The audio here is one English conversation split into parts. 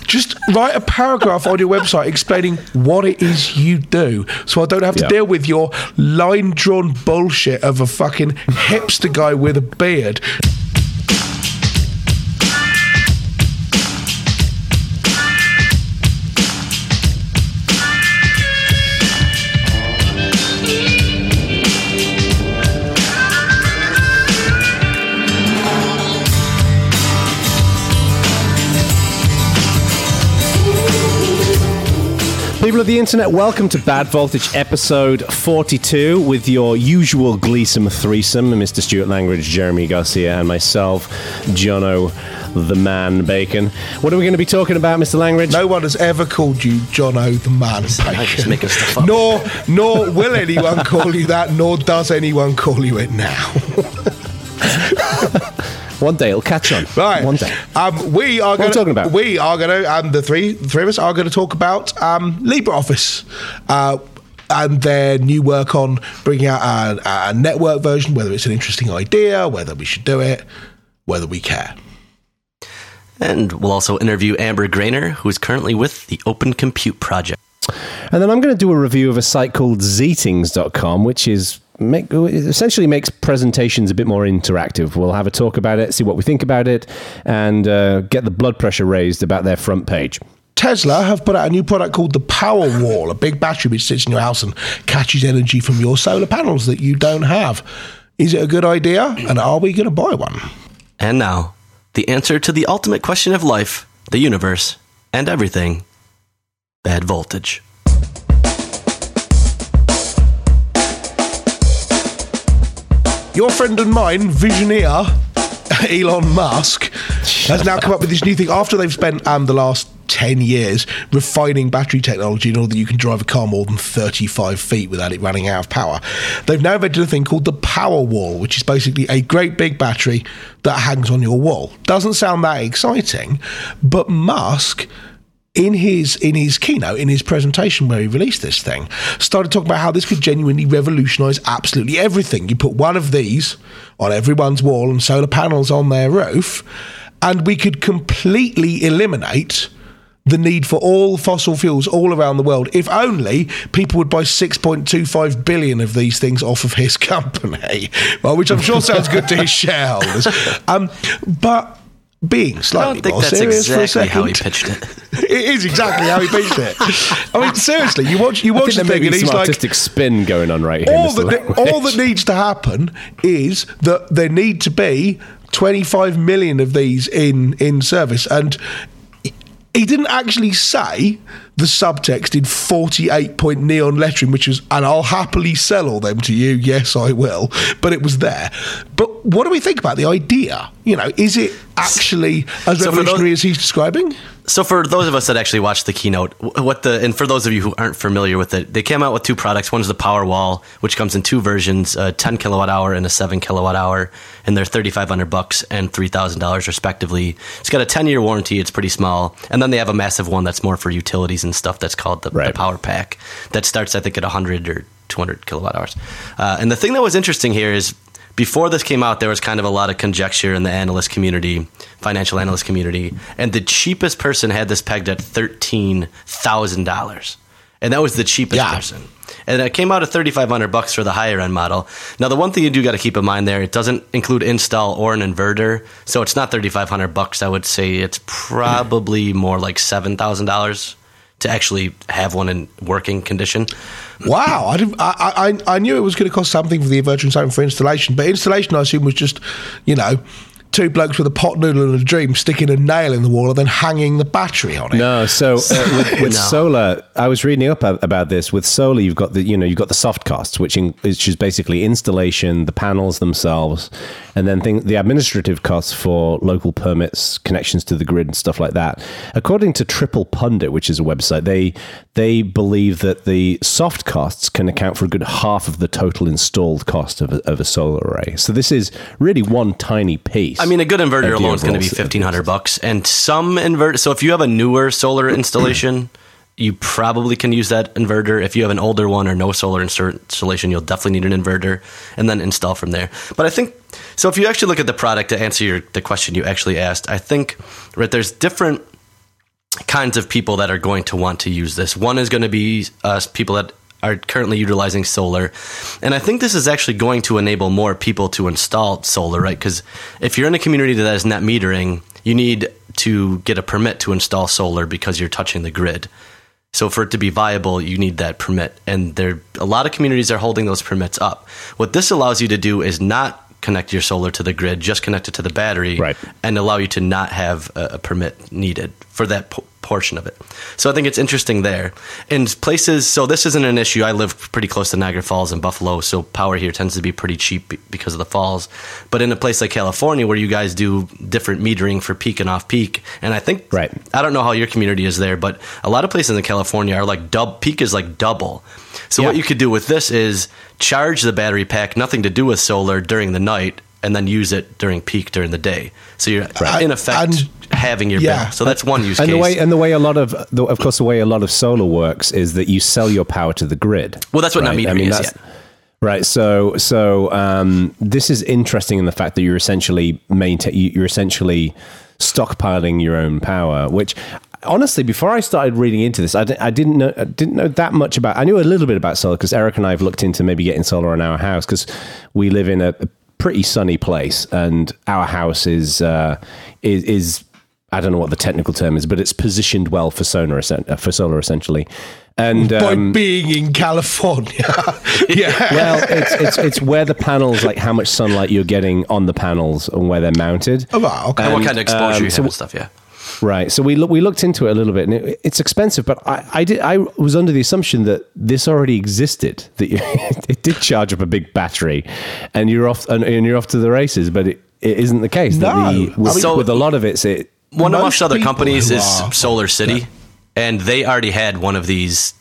just write a paragraph on your website explaining what it is you do, so I don't have to deal with your line-drawn bullshit of a fucking hipster guy with a beard. People of the internet, welcome to Bad Voltage episode 42 with your usual Gleesome threesome, Mr. Stuart Langridge, Jeremy Garcia, and myself, Jono the Man Bacon. What are we going to be talking about, Mr. Langridge? No one has ever called you Jono the Man Bacon. Just making stuff up. Nor will anyone call you that, nor does anyone call you it now. One day it'll catch on. Right. One day. We are going to, and the three of us are going to talk about LibreOffice and their new work on bringing out a network version, whether it's an interesting idea, whether we should do it, whether we care. And we'll also interview Amber Grainer, who is currently with the Open Compute Project. And then I'm going to do a review of a site called Zeetings.com, which is essentially makes presentations a bit more interactive. We'll have a talk about it, see what we think about it, and get the blood pressure raised about their front page. Tesla have put out a new product called the Powerwall, a big battery which sits in your house and catches energy from your solar panels that you don't have. Is it a good idea? And are we going to buy one? And now, the answer to the ultimate question of life, the universe, and everything. Bad Voltage. Your friend and mine, Visioneer, Elon Musk, has now come up with this new thing after they've spent the last 10 years refining battery technology in order that you can drive a car more than 35 feet without it running out of power. They've now invented a thing called the Powerwall, which is basically a great big battery that hangs on your wall. Doesn't sound that exciting, but Musk, in his keynote, in his presentation where he released this thing, started talking about how this could genuinely revolutionise absolutely everything. You put one of these on everyone's wall and solar panels on their roof, and we could completely eliminate the need for all fossil fuels all around the world, if only people would buy 6.25 billion of these things off of his company, well, which I'm sure sounds good to his shareholders. But being slightly more serious for a second, how he pitched it. It is exactly how he pitched it. I mean, seriously, you watch the thing, and he's some like, artistic spin going on right here. All that needs to happen is that there need to be 25 million of these in service, and he didn't actually say the subtext in 48-point neon lettering, which was, and I'll happily sell all them to you, yes I will, but it was there. But what do we think about the idea? You know, is it actually as revolutionary as he's describing? So for those of us that actually watched the keynote, and for those of you who aren't familiar with it, they came out with two products. One is the Powerwall, which comes in two versions, a 10 kilowatt hour and a 7 kilowatt hour, and they're $3,500 and $3,000 respectively. It's got a 10-year warranty. It's pretty small. And then they have a massive one that's more for utilities and stuff that's called the Power Pack that starts, I think, at 100 or 200 kilowatt hours. And the thing that was interesting here is before this came out, there was kind of a lot of conjecture in the analyst community, financial analyst community, and the cheapest person had this pegged at $13,000. And that was the cheapest person. And it came out at $3,500 for the higher end model. Now, the one thing you do got to keep in mind there, it doesn't include install or an inverter. So it's not $3,500. I would say it's probably more like $7,000 to actually have one in working condition. Wow, I knew it was going to cost something for the inverter and something for installation, but installation I assume was just, you know, two blokes with a pot noodle and a dream sticking a nail in the wall and then hanging the battery on it. No, so with solar, I was reading up about this. With solar, you've got the soft costs, which is basically installation, the panels themselves, and then the administrative costs for local permits, connections to the grid, and stuff like that. According to Triple Pundit, which is a website, they believe that the soft costs can account for a good half of the total installed cost of a solar array. So this is really one tiny piece. I mean, a good inverter alone is going to be $1,500, and some inverter. So if you have a newer solar installation, you probably can use that inverter. If you have an older one or no solar installation, you'll definitely need an inverter, and then install from there. But I think so. If you actually look at the product, to answer the question you actually asked, I think there's different kinds of people that are going to want to use this. One is going to be people that are currently utilizing solar. And I think this is actually going to enable more people to install solar, right? Because if you're in a community that is net metering, you need to get a permit to install solar because you're touching the grid. So for it to be viable, you need that permit. And a lot of communities are holding those permits up. What this allows you to do is not connect your solar to the grid, just connect it to the battery, right, and allow you to not have a permit needed for that portion of it. So I think it's interesting there. In places, so this isn't an issue. I live pretty close to Niagara Falls and Buffalo, so power here tends to be pretty cheap because of the falls. But in a place like California, where you guys do different metering for peak and off peak, and I think, right, I don't know how your community is there, but a lot of places in California are like peak is like double. So what you could do with this is charge the battery pack, nothing to do with solar, during the night, and then use it during peak during the day. So you're in effect having your bill. So that's one use case. The way a lot of solar works is that you sell your power to the grid. Well, that's what net metering is. Right. So this is interesting in the fact that you're essentially stockpiling your own power, which, honestly, before I started reading into this, I didn't know that much about. I knew a little bit about solar because Eric and I have looked into maybe getting solar on our house because we live in a pretty sunny place, and our house is I don't know what the technical term is, but it's positioned well for solar essentially. And by being in California, yeah. Well, it's where the panels, like how much sunlight you're getting on the panels and where they're mounted. Oh, wow, okay. And what kind of exposure you have and stuff, yeah. Right. So we looked into it a little bit, and it's expensive, but I was under the assumption that this already existed, that it did charge up a big battery, and you're off to the races. But it isn't the case. No. With a lot of it. One of most other companies is Solar City, and they already had one of these.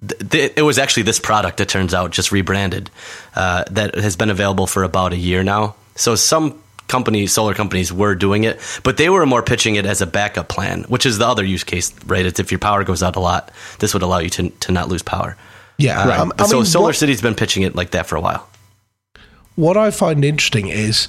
It was actually this product, it turns out, just rebranded, that has been available for about a year now. So some solar companies were doing it, but they were more pitching it as a backup plan, which is the other use case, right? It's if your power goes out a lot, this would allow you to not lose power. Yeah. Right. Solar City's been pitching it like that for a while. What I find interesting is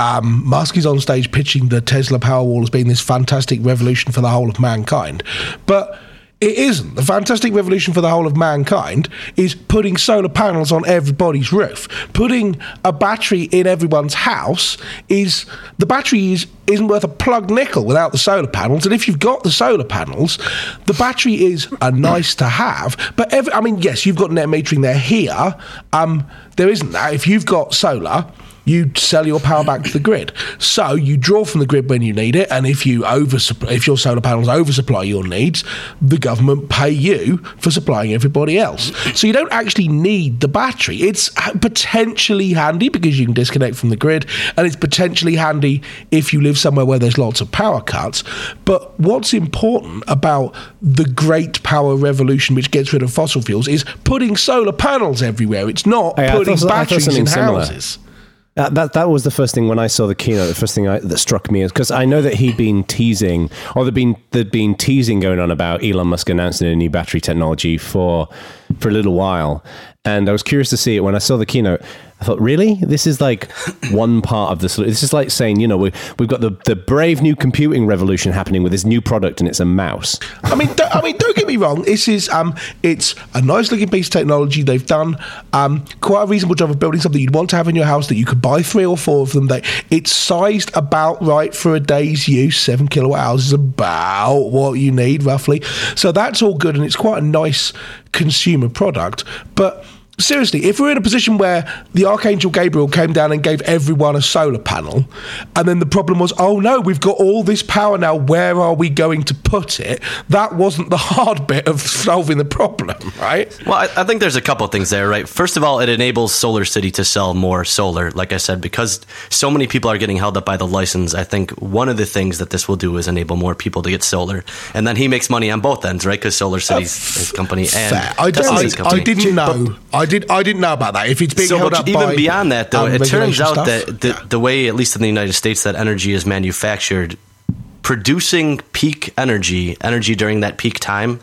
Musk is on stage pitching the Tesla Powerwall as being this fantastic revolution for the whole of mankind, but it isn't. The fantastic revolution for the whole of mankind is putting solar panels on everybody's roof. Putting a battery in everyone's house the battery isn't worth a plug nickel without the solar panels. And if you've got the solar panels, the battery is a nice to have. But yes, you've got net metering there. Here, there isn't that. If you've got solar, you sell your power back to the grid. So you draw from the grid when you need it, and if your solar panels oversupply your needs, the government pay you for supplying everybody else. So you don't actually need the battery. It's potentially handy because you can disconnect from the grid, and it's potentially handy if you live somewhere where there's lots of power cuts. But what's important about the great power revolution, which gets rid of fossil fuels, is putting solar panels everywhere. It's not putting batteries in houses. That was the first thing when I saw the keynote. The first thing that struck me is because I know that he'd been teasing, or there'd been teasing going on about Elon Musk announcing a new battery technology for a little while, and I was curious to see it when I saw the keynote. I thought, really? This is like one part of the solution. This is like saying, we've got the brave new computing revolution happening with this new product, and it's a mouse. Don't get me wrong. This is it's a nice looking piece of technology. They've done quite a reasonable job of building something you'd want to have in your house that you could buy 3 or 4 of them. It's sized about right for a day's use. 7 kilowatt hours is about what you need roughly. So that's all good, and it's quite a nice consumer product. But seriously, if we're in a position where the Archangel Gabriel came down and gave everyone a solar panel, and then the problem was, oh no, we've got all this power now, where are we going to put it? That wasn't the hard bit of solving the problem, right? Well, I think there's a couple of things there, right? First of all, it enables Solar City to sell more solar. Like I said, because so many people are getting held up by the license, I think one of the things that this will do is enable more people to get solar. And then he makes money on both ends, right? Because Solar City's his company and Tesla's company. I didn't know. I didn't know about that. If it's being held up even by beyond that, though, it turns out that the way, at least in the United States, that energy is manufactured, producing peak energy during that peak time,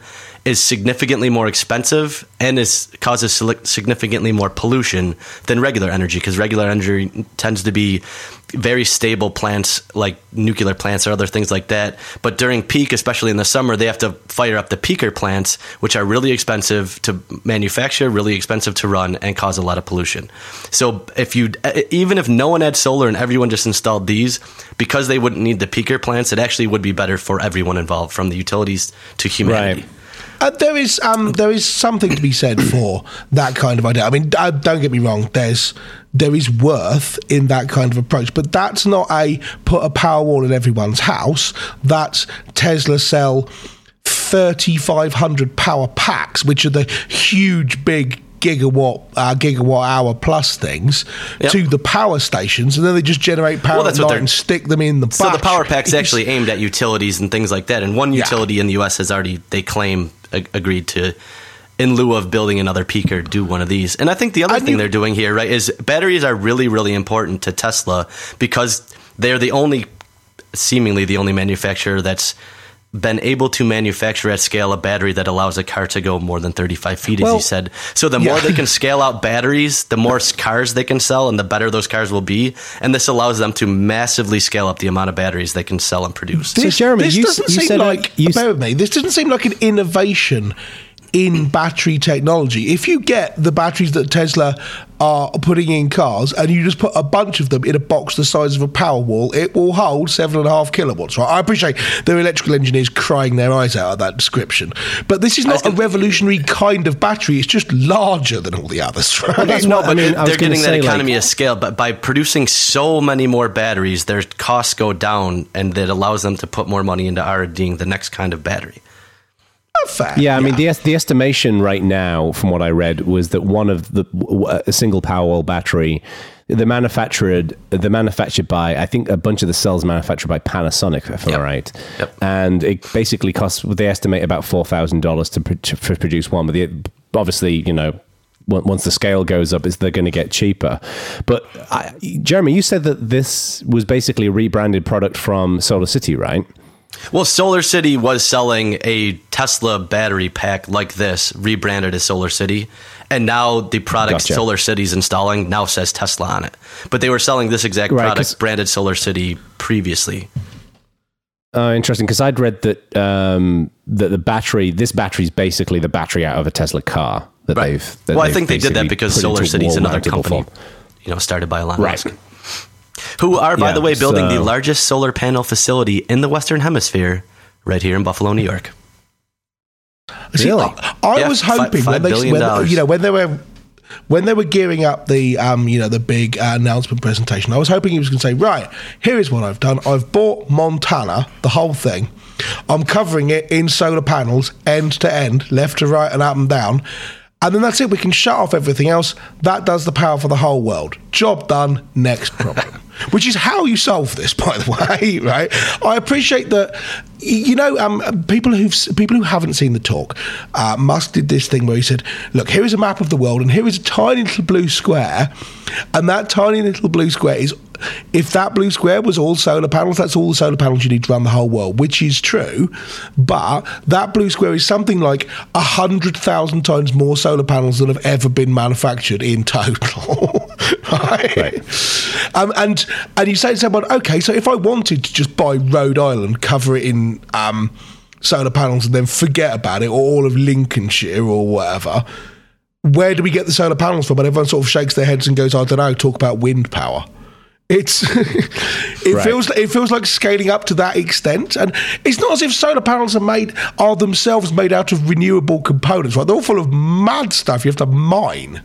is significantly more expensive and causes significantly more pollution than regular energy, because regular energy tends to be very stable plants like nuclear plants or other things like that. But during peak, especially in the summer, they have to fire up the peaker plants, which are really expensive to manufacture, really expensive to run, and cause a lot of pollution. So even if no one had solar and everyone just installed these, because they wouldn't need the peaker plants, it actually would be better for everyone involved, from the utilities to humanity. Right. There is something to be said for that kind of idea. I mean, don't get me wrong. There is worth in that kind of approach, but that's not put a power wall in everyone's house. That's Tesla sell 3,500 power packs, which are the huge, big gigawatt hour plus things, to the power stations, and then they just generate power at night and stick them in the batch. So the power pack's actually aimed at utilities and things like that. And one utility in the U.S. has already, they claim, agreed to, in lieu of building another peaker, do one of these. And I think the other thing they're doing here, right, is batteries are really, really important to Tesla, because they're seemingly the only manufacturer that's been able to manufacture at scale a battery that allows a car to go more than 35 feet, as you said. So the more they can scale out batteries, the more cars they can sell, and the better those cars will be. And this allows them to massively scale up the amount of batteries they can sell and produce. So Jeremy, this doesn't seem like an innovation in battery technology. If you get the batteries that Tesla are putting in cars and you just put a bunch of them in a box the size of a Powerwall, it will hold 7.5 kilowatts, right? I appreciate there are electrical engineers crying their eyes out at that description, but this is not a revolutionary kind of battery. It's just larger than all the others, right? Well, that's what, they're getting that economy of scale, but by producing so many more batteries, their costs go down, and that allows them to put more money into R&Ding the next kind of battery. Fair. Yeah, I mean, the estimation right now, from what I read, was that a single Powerwall battery, they're manufactured by, I think a bunch of the cells manufactured by Panasonic, if I'm right. Yep. And it basically costs, they estimate about $4,000 to produce one. But obviously, once the scale goes up, they're going to get cheaper. But Jeremy, you said that this was basically a rebranded product from SolarCity, right? Well, SolarCity was selling a Tesla battery pack like this, rebranded as SolarCity, and now the product SolarCity's installing now says Tesla on it. But they were selling this exact product branded SolarCity previously. Interesting, because I'd read that this battery is basically the battery out of a Tesla car. I think they did that because SolarCity is another company, started by Elon Musk. Who are, by the way, building the largest solar panel facility in the Western Hemisphere, right here in Buffalo, New York. Really? I was hoping when they were gearing up the big announcement presentation, I was hoping he was going to say, right, here is what I've done. I've bought Montana, the whole thing. I'm covering it in solar panels, end to end, left to right and up and down. And then that's it. We can shut off everything else. That does the power for the whole world. Job done. Next problem. Which is how you solve this, by the way, right? I appreciate that. People who haven't seen the talk, Musk did this thing where he said, "Look, here is a map of the world, and here is a tiny little blue square, and that tiny little blue square is." If that blue square was all solar panels, that's all the solar panels you need to run the whole world, which is true. But that blue square is something like 100,000 times more solar panels than have ever been manufactured in total. Right? And you say to someone, okay, so if I wanted to just buy Rhode Island, cover it in solar panels, and then forget about it, or all of Lincolnshire or whatever, where do we get the solar panels from? And everyone sort of shakes their heads and goes, I don't know, talk about wind power. It feels like scaling up to that extent, and it's not as if solar panels are themselves made out of renewable components, right? They're all full of mad stuff you have to mine,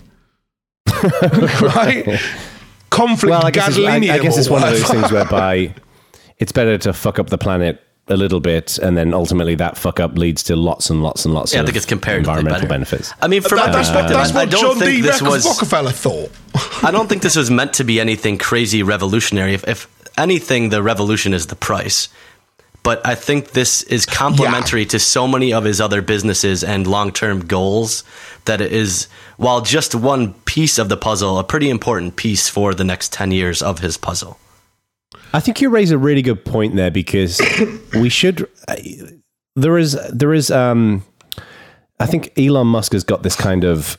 right? Conflict. Well, I guess it's one of those things whereby it's better to fuck up the planet a little bit, and then ultimately that fuck up leads to lots and lots and lots of I think it's environmental benefits. I mean, from my perspective, I don't think this was Rockefeller thought. I don't think this was meant to be anything crazy revolutionary. If anything, the revolution is the price. But I think this is complementary to so many of his other businesses and long-term goals that it is, while just one piece of the puzzle, a pretty important piece for the next 10 years of his puzzle. I think you raise a really good point there, because we should. There is I think Elon Musk has got this kind of,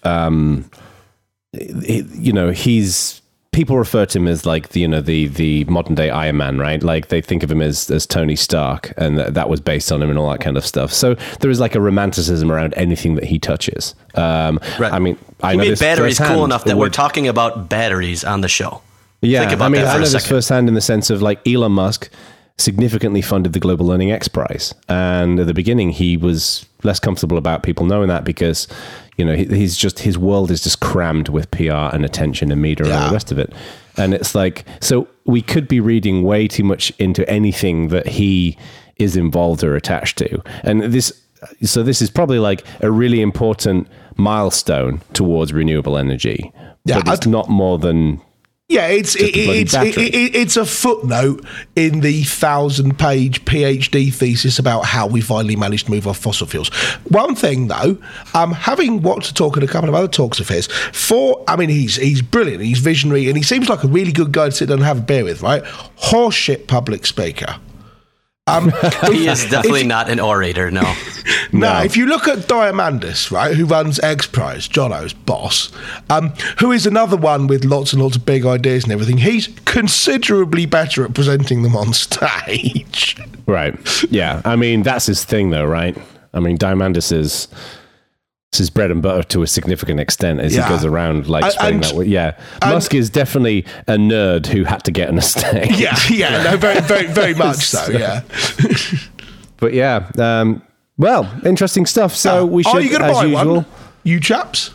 people refer to him as like the modern day Iron Man, right? Like they think of him as Tony Stark, and that was based on him and all that kind of stuff. So there is like a romanticism around anything that he touches. Right. I mean, he made batteries cool enough that we're talking about batteries on the show. Yeah, think about that for I know a this second. firsthand in the sense of like Elon Musk significantly funded the Global Learning X Prize, and at the beginning he was less comfortable about people knowing that because he's just, his world is just crammed with PR and attention and media and all the rest of it. And it's like, so we could be reading way too much into anything that he is involved or attached to. And this is probably like a really important milestone towards renewable energy. Yeah, but it's not more than... Yeah, it's a footnote in the 1,000-page PhD thesis about how we finally managed to move off fossil fuels. One thing, though, having watched the talk and a couple of other talks of his, he's brilliant, he's visionary, and he seems like a really good guy to sit down and have a beer with, right? Horseshit public speaker. He is definitely not an orator, no. No, if you look at Diamandis, right, who runs X Prize, Jono's boss, who is another one with lots and lots of big ideas and everything, he's considerably better at presenting them on stage. Right. Yeah. I mean, that's his thing, though, right? I mean, Diamandis is his bread and butter to a significant extent as he goes around like spreading that way. Yeah. Musk is definitely a nerd who had to get on a stage. No, very, very, very much so, yeah. But yeah, well, interesting stuff. So we should, are you going to buy usual, one, you chaps?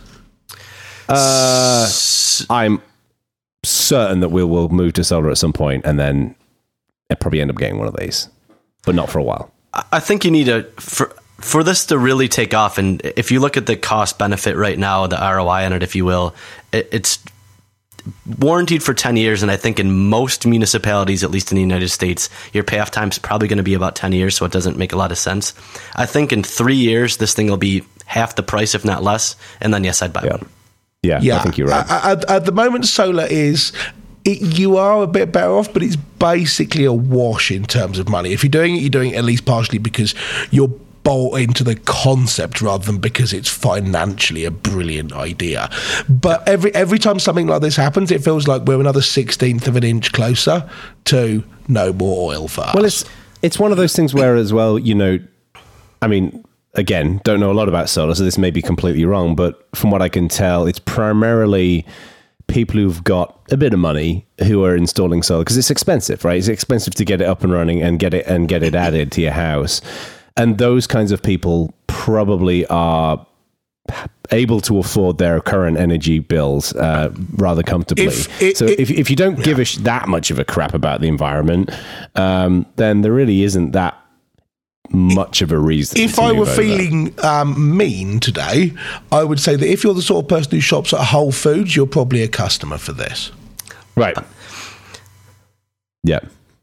I'm certain that we will move to solar at some point, and then I'll probably end up getting one of these, but not for a while. I think you need for this to really take off, and if you look at the cost benefit right now, the ROI on it, if you will, it's warranted for 10 years. And I think in most municipalities, at least in the United States, your payoff time is probably going to be about 10 years. So it doesn't make a lot of sense. I think in 3 years, this thing will be half the price, if not less. And then, yes, I'd buy one. Yeah, I think you're right. At the moment, solar is... you are a bit better off, but it's basically a wash in terms of money. If you're doing it at least partially because you're bolt into the concept rather than because it's financially a brilliant idea. But every time something like this happens, it feels like we're another 1/16 of an inch closer to no more oil fires. Well, it's one of those things where as well, I mean, again, don't know a lot about solar, so this may be completely wrong, but from what I can tell, it's primarily people who've got a bit of money who are installing solar, because it's expensive, right? It's expensive to get it up and running and get it added to your house. And those kinds of people probably are able to afford their current energy bills rather comfortably. If you don't give that much of a crap about the environment, then there really isn't that much of a reason. If I were feeling mean today, I would say that if you're the sort of person who shops at Whole Foods, you're probably a customer for this. Right. Yeah.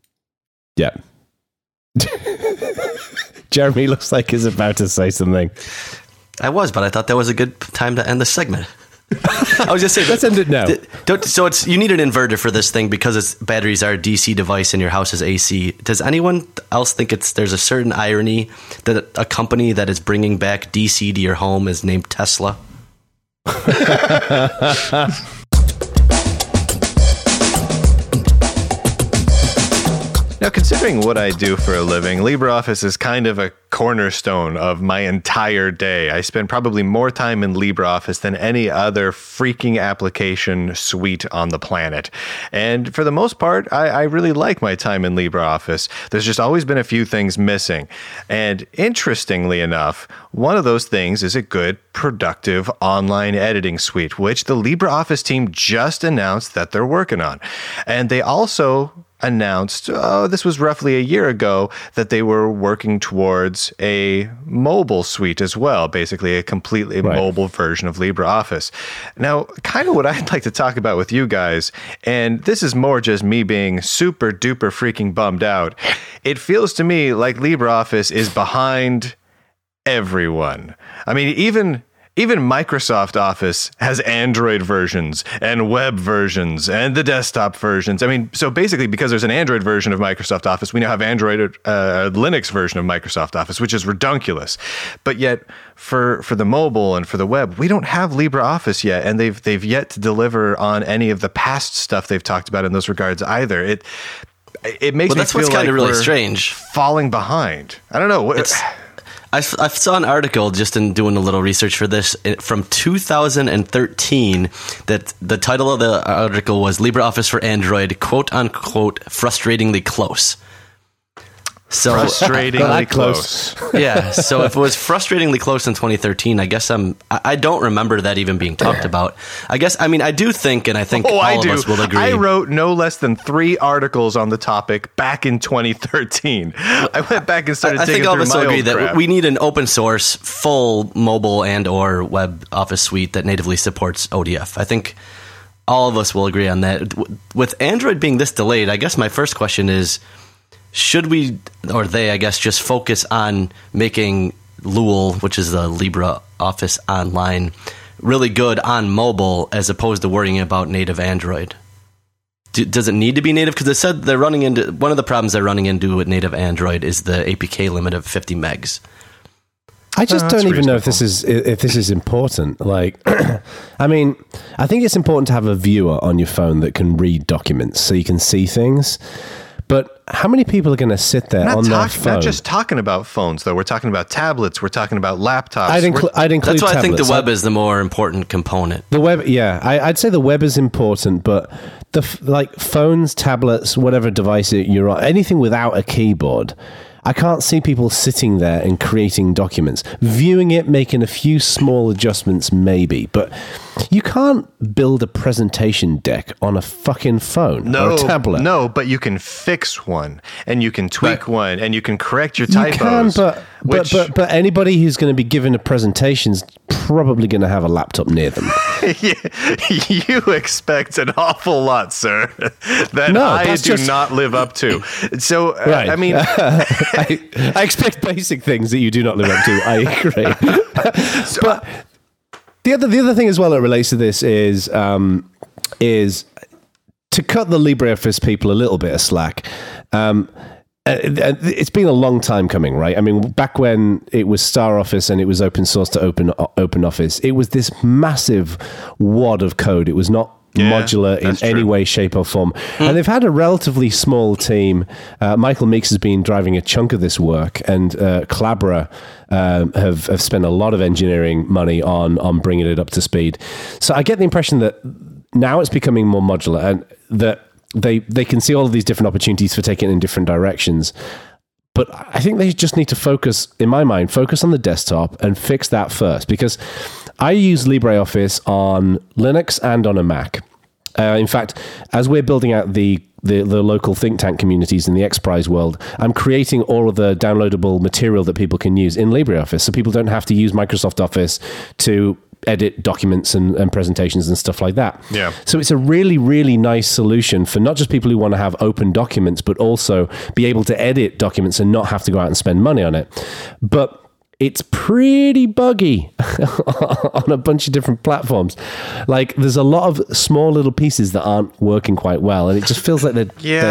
Jeremy looks like he's about to say something. I was, but I thought that was a good time to end the segment. I was just saying, let's end it now. So you need an inverter for this thing because batteries are a DC device and your house is AC. Does anyone else think there's a certain irony that a company that is bringing back DC to your home is named Tesla? Now, considering what I do for a living, LibreOffice is kind of a cornerstone of my entire day. I spend probably more time in LibreOffice than any other freaking application suite on the planet. And for the most part, I really like my time in LibreOffice. There's just always been a few things missing. And interestingly enough, one of those things is a good, productive online editing suite, which the LibreOffice team just announced that they're working on. And they also announced, this was roughly a year ago, that they were working towards a mobile suite as well, basically a completely mobile version of LibreOffice. Now, kind of what I'd like to talk about with you guys, and this is more just me being super duper freaking bummed out, it feels to me like LibreOffice is behind everyone. I mean, even Even Microsoft Office has Android versions and web versions and the desktop versions. I mean, so basically, because there's an Android version of Microsoft Office, we now have Linux version of Microsoft Office, which is redunculous. But yet, for the mobile and for the web, we don't have LibreOffice yet, and they've yet to deliver on any of the past stuff they've talked about in those regards either. It makes me that's feel what's kind like of really we're strange, falling behind. I don't know. I saw an article just in doing a little research for this from 2013 that the title of the article was LibreOffice for Android, quote unquote, frustratingly close. So frustratingly close. Yeah. So if it was frustratingly close in 2013, I guess I don't remember that even being talked about. I do think, and I think all of us will agree. I wrote no less than 3 articles on the topic back in 2013. I went back and started digging through my old crap. I think all of us will agree that we need an open source, full mobile and or web Office suite that natively supports ODF. I think all of us will agree on that. With Android being this delayed, I guess my first question is, should we, or they, I guess, just focus on making Lua, which is the LibreOffice Online, really good on mobile as opposed to worrying about native Android? Does it need to be native? Because it said they're running into, one of the problems they're running into with native Android is the APK limit of 50 megs. I just don't even know if this is important. Like, I mean, I think it's important to have a viewer on your phone that can read documents so you can see things. But how many people are going to sit there on their phone? Not just talking about phones, though. We're talking about tablets. We're talking about laptops. I'd include That's why tablets. I think the web is the more important component. The web, yeah. I'd say the web is important, but phones, tablets, whatever device you're on, anything without a keyboard, I can't see people sitting there and creating documents. Viewing it, making a few small adjustments, maybe. But you can't build a presentation deck on a fucking phone or a tablet. No, but you can fix one, and you can tweak one, and you can correct your typos. You can, but anybody who's going to be giving a presentation is probably going to have a laptop near them. You expect an awful lot, sir, that I do not live up to. So, right. I mean... I expect basic things that you do not live up to. I agree. But the other thing as well that relates to this is to cut the LibreOffice people a little bit of slack. It's been a long time coming, right? I mean, back when it was StarOffice and it was open source to OpenOffice, it was this massive wad of code. It was not modular in any way, shape, or form. And they've had a relatively small team. Michael Meeks has been driving a chunk of this work, and Collabora have spent a lot of engineering money on bringing it up to speed. So I get the impression that now it's becoming more modular, and that they can see all of these different opportunities for taking it in different directions. But I think they just need to focus on the desktop and fix that first, because I use LibreOffice on Linux and on a Mac. In fact, as we're building out the local think tank communities in the XPRIZE world, I'm creating all of the downloadable material that people can use in LibreOffice, so people don't have to use Microsoft Office to edit documents and presentations and stuff like that. Yeah. So it's a really, really nice solution for not just people who want to have open documents, but also be able to edit documents and not have to go out and spend money on it. But it's pretty buggy on a bunch of different platforms. Like, there's a lot of small little pieces that aren't working quite well, and it just feels like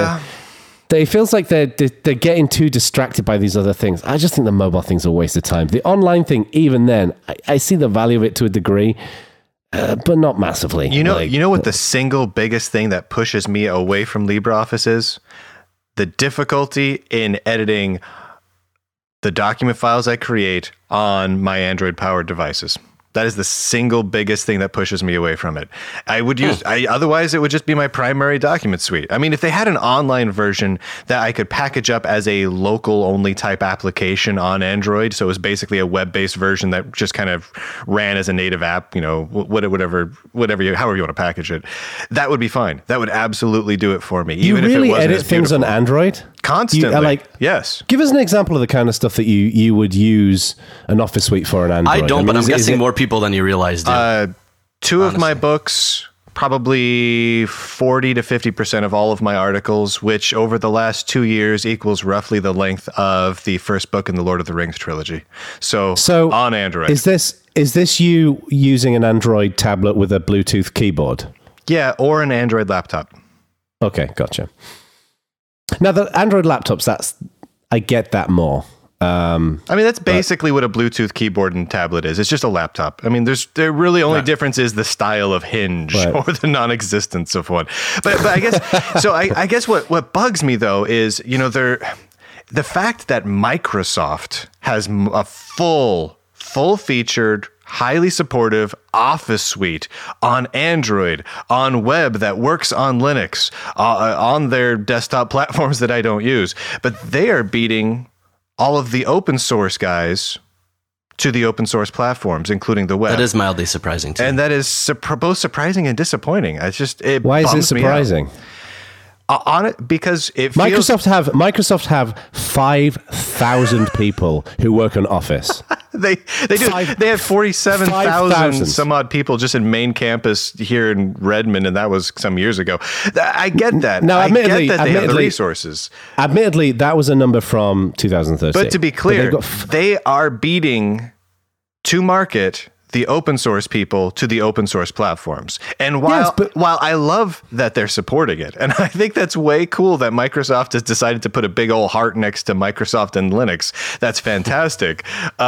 it feels like they're getting too distracted by these other things. I just think the mobile thing's a waste of time. The online thing, even then, I see the value of it to a degree, but not massively. You know what the single biggest thing that pushes me away from LibreOffice is? The difficulty in editing the document files I create on my Android-powered devices. That is the single biggest thing that pushes me away from it. Otherwise, it would just be my primary document suite. I mean, if they had an online version that I could package up as a local-only type application on Android, so it was basically a web-based version that just kind of ran as a native app, however you want to package it, that would be fine. That would absolutely do it for me. You even really if it wasn't edit things on Android? Constantly. Yes. Give us an example of the kind of stuff that you would use an Office suite for an Android. I don't, but I'm guessing more people than you realize do. Two of my books, probably 40 to 50% of all of my articles, which over the last 2 years equals roughly the length of the first book in the Lord of the Rings trilogy. So on Android. Is this you using an Android tablet with a Bluetooth keyboard? Yeah, or an Android laptop. Okay, gotcha. Now, the Android laptops, I get that more. I mean, that's basically what a Bluetooth keyboard and tablet is. It's just a laptop. I mean, the really only difference is the style of hinge or the non-existence of one. But I guess so. I guess what bugs me though is the fact that Microsoft has a full-featured, highly supportive Office suite on Android, on web that works on Linux, on their desktop platforms that I don't use, but they are beating all of the open source guys to the open source platforms, including the web. That is mildly surprising too. And that is both surprising and disappointing. Why is it surprising? On it because it Microsoft have 5,000 people who work on Office. They do. They have 47,000 some odd people just in main campus here in Redmond, and that was some years ago. I get that. Now, I get that they have the resources. Admittedly, that was a number from 2013. But to be clear, they are beating to market the open source people to the open source platforms. And while I love that they're supporting it, and I think that's way cool that Microsoft has decided to put a big old heart next to Microsoft and Linux. That's fantastic.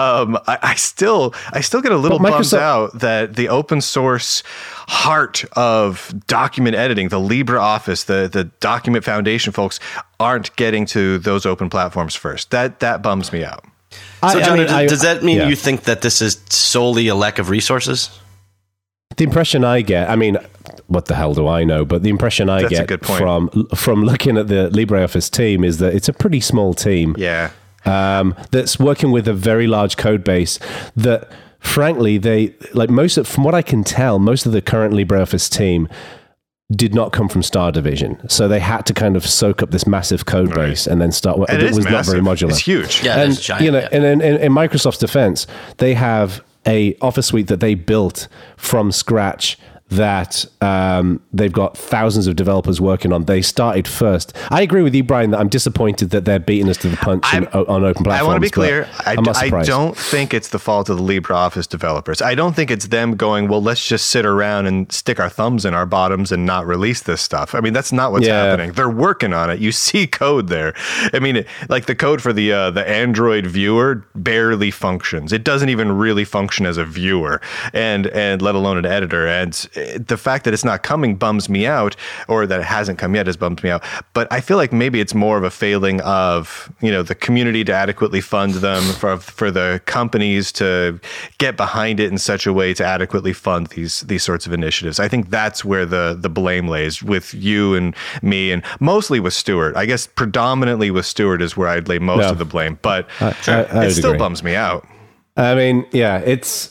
I still get a little bummed out that the open source heart of document editing, the LibreOffice, the Document Foundation folks aren't getting to those open platforms first. That bums me out. So, Johnny, does that mean you think that this is solely a lack of resources? The impression I get, I mean, what the hell do I know? But the impression I get from looking at the LibreOffice team is that it's a pretty small team. Yeah. That's working with a very large code base that, frankly, from what I can tell, most of the current LibreOffice team did not come from Star Division. So they had to kind of soak up this massive code base and then start. And it was not very modular. It's huge. Yeah, and, it's giant. And in Microsoft's defense, they have a Office suite that they built from scratch that they've got thousands of developers working on. They started first. I agree with you, Brian, that I'm disappointed that they're beating us to the punch on open platforms. I want to be clear. I don't think it's the fault of the LibreOffice developers. I don't think it's them going, well, let's just sit around and stick our thumbs in our bottoms and not release this stuff. I mean, that's not what's happening. They're working on it. You see code there. I mean, like the code for the Android viewer barely functions. It doesn't even really function as a viewer, and let alone an editor. And the fact that it's not coming bums me out, or that it hasn't come yet has bummed me out. But I feel like maybe it's more of a failing of the community to adequately fund them, for the companies to get behind it in such a way to adequately fund these sorts of initiatives. I think that's where the blame lays with you and me, and mostly with Stuart. I guess predominantly with Stuart is where I'd lay most of the blame. But it still bums me out. I mean, yeah, it's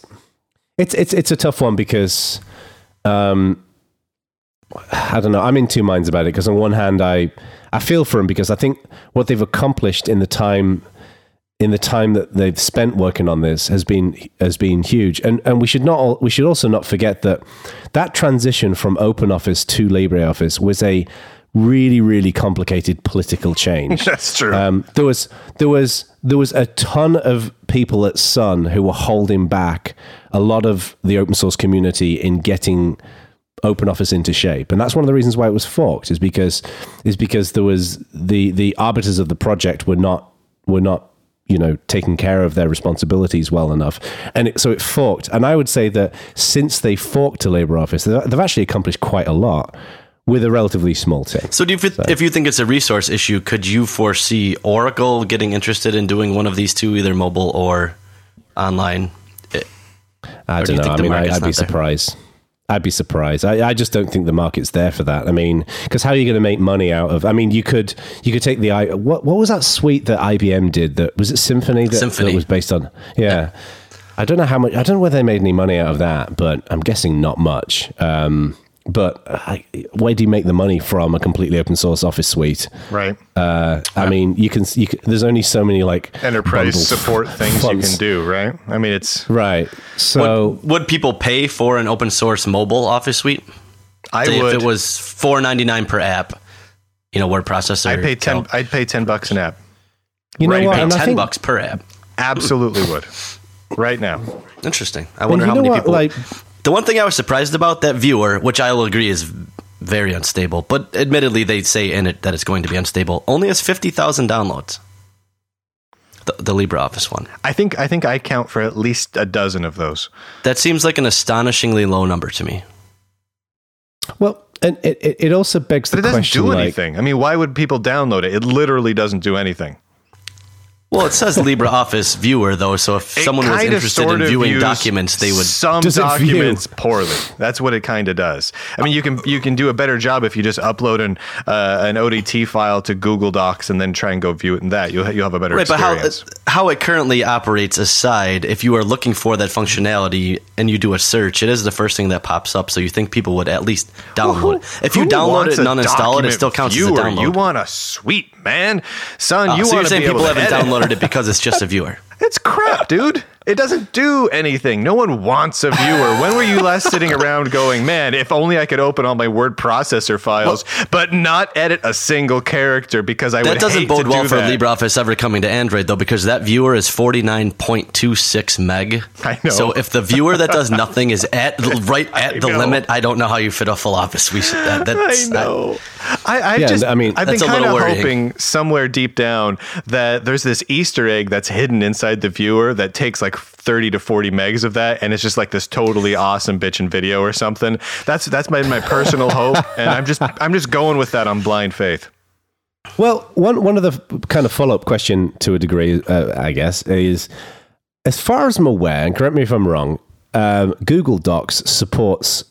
a tough one because. I don't know. I'm in two minds about it because on one hand, I feel for them because I think what they've accomplished in the time that they've spent working on this has been huge. And we should also not forget that transition from OpenOffice to LibreOffice was a really, really complicated political change. That's true. There was a ton of people at Sun who were holding back a lot of the open source community in getting OpenOffice into shape, and that's one of the reasons why it was forked. Is because there was the arbiters of the project were not taking care of their responsibilities well enough, and so it forked. And I would say that since they forked to LibreOffice, they've actually accomplished quite a lot with a relatively small team. So if you think it's a resource issue, could you foresee Oracle getting interested in doing one of these two, either mobile or online? I don't know. I mean, I'd be surprised. I'd be surprised. I just don't think the market's there for that. I mean, because how are you going to make money out of? I mean, you could take the what was that suite that IBM did? That was it Symphony that was based on? Yeah. I don't know how much. I don't know whether they made any money out of that, but I'm guessing not much. But where do you make the money from a completely open source Office suite? Right. I mean, you can. There's only so many enterprise support things you can do, right? I mean, it's right. So would people pay for an open source mobile Office suite? Say if it was $4.99 per app, word processor. I'd pay $10 an app. You know what? Pay And I think $10 per app. Absolutely would. Right now. Interesting. I wonder how many people. The one thing I was surprised about, that viewer, which I will agree is very unstable, but admittedly they say in it that it's going to be unstable, only has 50,000 downloads. The LibreOffice one. I think I count for at least a dozen of those. That seems like an astonishingly low number to me. Well, and it also begs the question. But it doesn't do anything. I mean, why would people download it? It literally doesn't do anything. Well, it says LibreOffice Viewer, though, so if someone was interested in viewing documents, they would... Some documents poorly. That's what it kind of does. I mean, you can do a better job if you just upload an ODT file to Google Docs and then try and go view it in that. You'll have a better experience. But how it currently operates aside, if you are looking for that functionality and you do a search, it is the first thing that pops up, so you think people would at least download it. If you download it and uninstall it, it still counts as a download. You want a suite, man. Son, you so want you're saying people haven't downloaded it because it's just a viewer. It's crap, dude. It doesn't do anything. No one wants a viewer. When were you last sitting around going, man, if only I could open all my word processor files, but not edit a single character because I would hate to do that. That doesn't bode well for LibreOffice ever coming to Android, though, because that viewer is 49.26 meg. I know. So if the viewer that does nothing is at the limit, I don't know how you fit a full Office suite. I know. I've been kind of hoping somewhere deep down that there's this Easter egg that's hidden inside the viewer that takes like 30 to 40 megs of that, and it's just like this totally awesome bitchin' video or something. That's my personal hope, and I'm just going with that on blind faith. Well, one of the kind of follow-up question to a degree, I guess, is, as far as I'm aware, and correct me if I'm wrong, Google Docs supports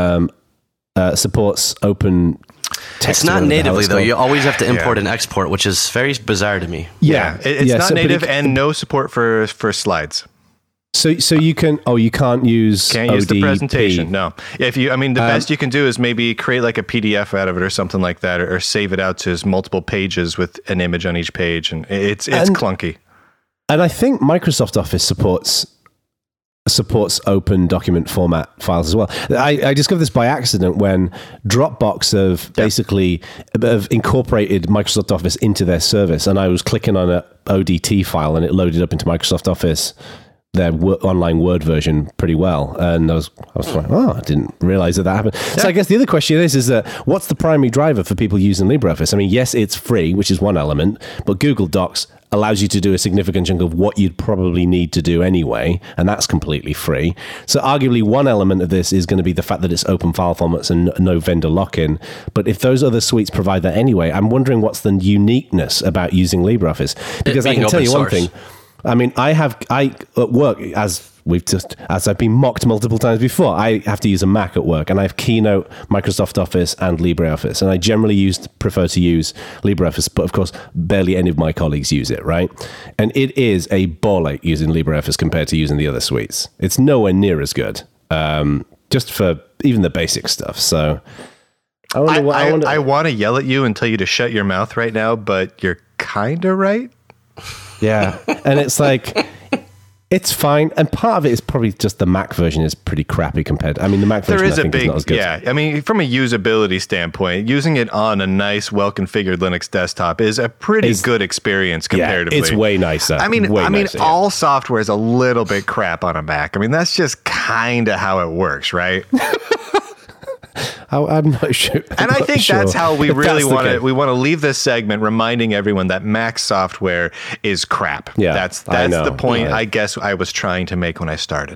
open text. It's not natively, though. You always have to import and export, which is very bizarre to me. It's not native, and no support for slides. So you can't use the presentation. No. The best you can do is maybe create like a PDF out of it or something like that, or save it out to multiple pages with an image on each page, and it's clunky. And I think Microsoft Office supports open document format files as well. I discovered this by accident when Dropbox have incorporated Microsoft Office into their service, and I was clicking on an ODT file and it loaded up into Microsoft Office, their online Word version, pretty well. And I was like, I didn't realize that happened. Yeah. So I guess the other question is that what's the primary driver for people using LibreOffice? I mean, yes, it's free, which is one element, but Google Docs allows you to do a significant chunk of what you'd probably need to do anyway, and that's completely free. So arguably one element of this is going to be the fact that it's open file formats and no vendor lock-in. But if those other suites provide that anyway, I'm wondering what's the uniqueness about using LibreOffice. Because I can tell you one thing. I mean, I at work, as I've been mocked multiple times before, I have to use a Mac at work, and I have Keynote, Microsoft Office, and LibreOffice, and I generally prefer to use LibreOffice, but of course, barely any of my colleagues use it, right? And it is a ball ache using LibreOffice compared to using the other suites. It's nowhere near as good, just for even the basic stuff. So I want to yell at you and tell you to shut your mouth right now, but you're kind of right. Yeah, and it's like, it's fine, and part of it is probably just the Mac version is pretty crappy compared. I mean, the Mac version is not as good. Yeah, I mean, from a usability standpoint, using it on a nice, well-configured Linux desktop is a pretty good experience comparatively. Yeah, it's way nicer. I mean, all software is a little bit crap on a Mac. I mean, that's just kind of how it works, right? I'm not sure. And I think that's how we really want to. We want to leave this segment reminding everyone that Mac software is crap. Yeah, that's the point. I guess I was trying to make when I started.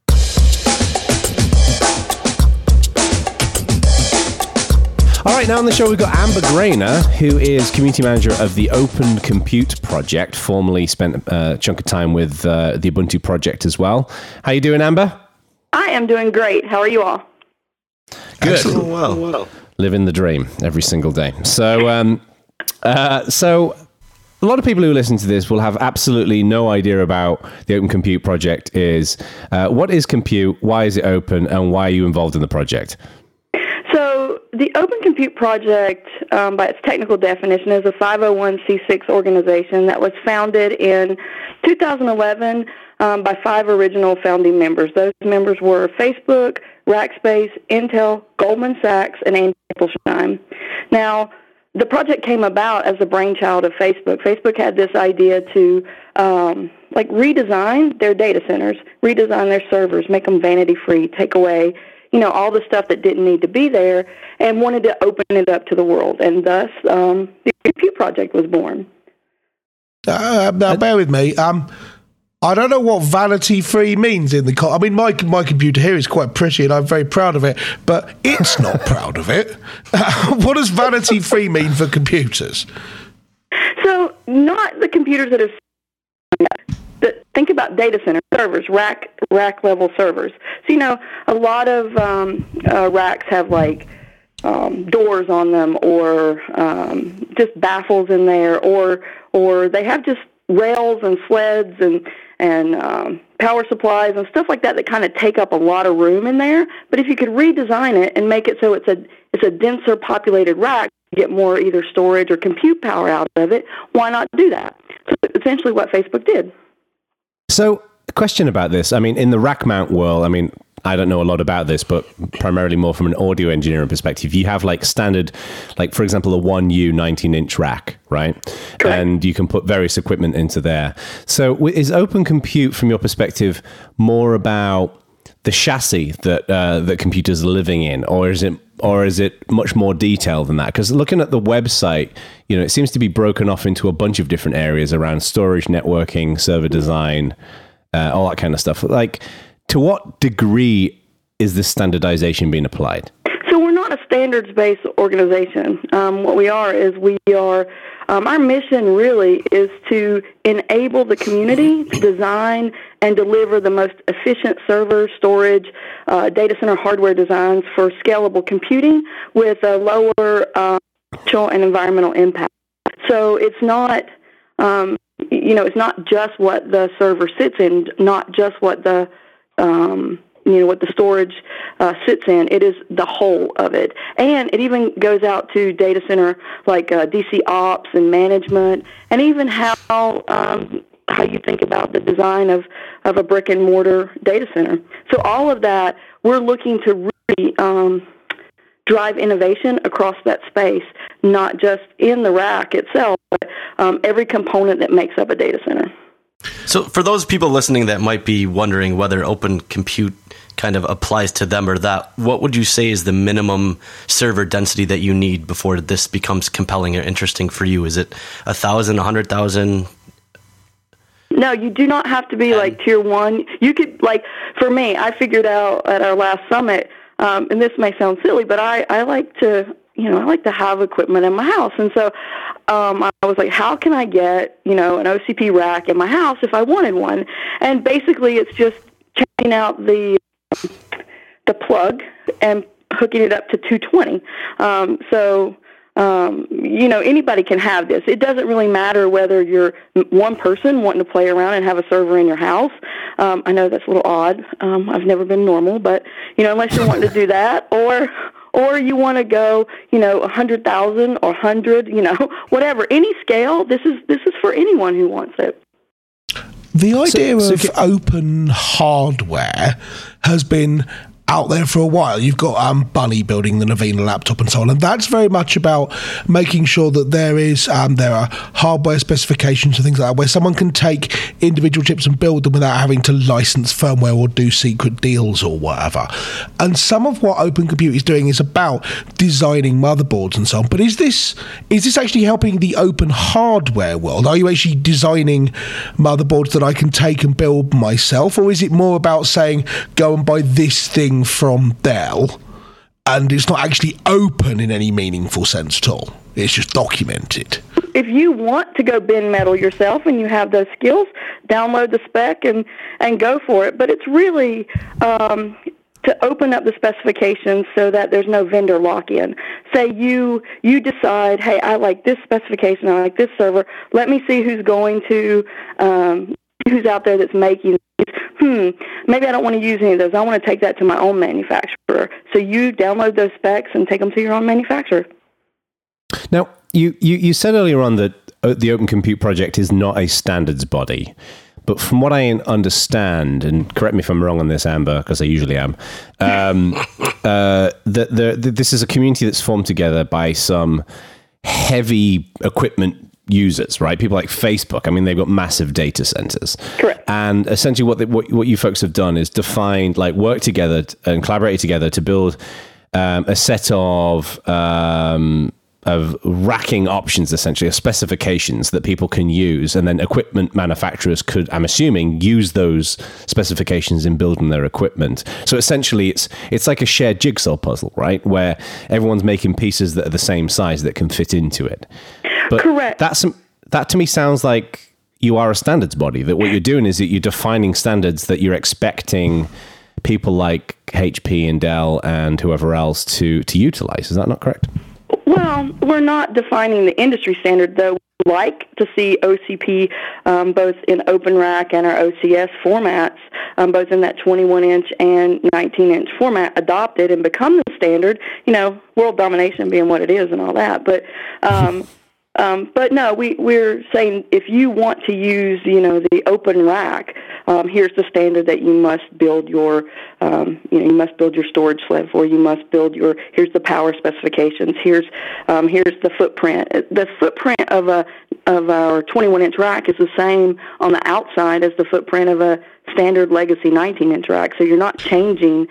All right, now on the show we've got Amber Grainer, who is community manager of the Open Compute project. Formerly spent a chunk of time with the Ubuntu project as well. How you doing, Amber? I am doing great. How are you all? Good. Well. Living the dream every single day. So, so a lot of people who listen to this will have absolutely no idea about the Open Compute project. What is Compute? Why is it open? And why are you involved in the project? So the Open Compute Project, by its technical definition, is a 501c6 organization that was founded in 2011 by 5 original founding members. Those members were Facebook, Rackspace, Intel, Goldman Sachs, and Andy Bechtolsheim. Now, the project came about as the brainchild of Facebook. Facebook had this idea to redesign their data centers, redesign their servers, make them vanity-free, take away all the stuff that didn't need to be there, and wanted to open it up to the world. And thus, the Compute Project was born. Now, bear with me. I don't know what vanity-free means in the... I mean, my computer here is quite pretty, and I'm very proud of it, but it's not proud of it. What does vanity-free mean for computers? So, not the computers that are... Think about data center servers, rack-level servers. So, a lot of racks have, doors on them, or just baffles in there, or they have just rails and sleds and power supplies and stuff like that kind of take up a lot of room in there. But if you could redesign it and make it so it's a denser populated rack, get more either storage or compute power out of it, why not do that? So essentially what Facebook did. So a question about this. I mean, in the rack mount world, I mean, I don't know a lot about this, but primarily more from an audio engineering perspective. You have standard, for example, a 1U 19-inch rack, right? Correct. And you can put various equipment into there. So is Open Compute, from your perspective, more about the chassis that computers are living in, or is it much more detailed than that? Because looking at the website, it seems to be broken off into a bunch of different areas around storage, networking, server design, all that kind of stuff. To what degree is this standardization being applied? So we're not a standards-based organization. What we are is our mission really is to enable the community to design and deliver the most efficient server, storage, data center hardware designs for scalable computing with a lower social and environmental impact. So it's not, it's not just what the server sits in, not just what the what the storage sits in. It is the whole of it. And it even goes out to data center DC ops and management, and even how you think about the design of a brick and mortar data center. So all of that, we're looking to really drive innovation across that space, not just in the rack itself, but every component that makes up a data center. So for those people listening that might be wondering whether Open Compute kind of applies to them or that, what would you say is the minimum server density that you need before this becomes compelling or interesting for you? Is it 1,000, 100,000? No, you do not have to be tier 1. You could, for me, I figured out at our last summit, and this may sound silly, but I like to... I like to have equipment in my house. And so I was like, how can I get, an OCP rack in my house if I wanted one? And basically it's just changing out the plug and hooking it up to 220. Anybody can have this. It doesn't really matter whether you're one person wanting to play around and have a server in your house. I know that's a little odd. I've never been normal, but, unless you're wanting to do that, or you want to go, 100,000 or 100, whatever, any scale. This is for anyone who wants it. The idea of open hardware has been out there for a while. You've got Bunny building the Navina laptop and so on, and that's very much about making sure that there are hardware specifications and things like that, where someone can take individual chips and build them without having to license firmware or do secret deals or whatever. And some of what Open Compute is doing is about designing motherboards and so on. But is this actually helping the open hardware world? Are you actually designing motherboards that I can take and build myself, or is it more about saying, go and buy this thing from Dell, and it's not actually open in any meaningful sense at all? It's just documented. If you want to go bend metal yourself and you have those skills, download the spec and go for it. But it's really to open up the specifications so that there's no vendor lock-in. Say you decide, hey, I like this specification, I like this server. Let me see who's out there that's making these. maybe I don't want to use any of those. I want to take that to my own manufacturer. So you download those specs and take them to your own manufacturer. Now, you said earlier on that the Open Compute Project is not a standards body. But from what I understand, and correct me if I'm wrong on this, Amber, because I usually am, this is a community that's formed together by some heavy equipment users, right? People like Facebook. I mean, they've got massive data centers. Correct. And essentially what you folks have done is defined, like, work together and collaborate together to build a set of racking options, essentially, of specifications that people can use, and then equipment manufacturers could, I'm assuming, use those specifications in building their equipment. So essentially, it's like a shared jigsaw puzzle, right? Where everyone's making pieces that are the same size that can fit into it. But correct. That to me sounds like you are a standards body, that what you're doing is that you're defining standards that you're expecting people like HP and Dell and whoever else to utilize. Is that not correct? Well, we're not defining the industry standard, though. We'd like to see OCP both in OpenRack and our OCS formats, both in that 21-inch and 19-inch format, adopted and become the standard, world domination being what it is and all that. But no, we're saying if you want to use, the OpenRack, here's the standard that you must build your, you must build your storage sled for. You must build here's the power specifications. Here's the footprint. The footprint of our 21-inch rack is the same on the outside as the footprint of a standard legacy 19-inch rack. So you're not changing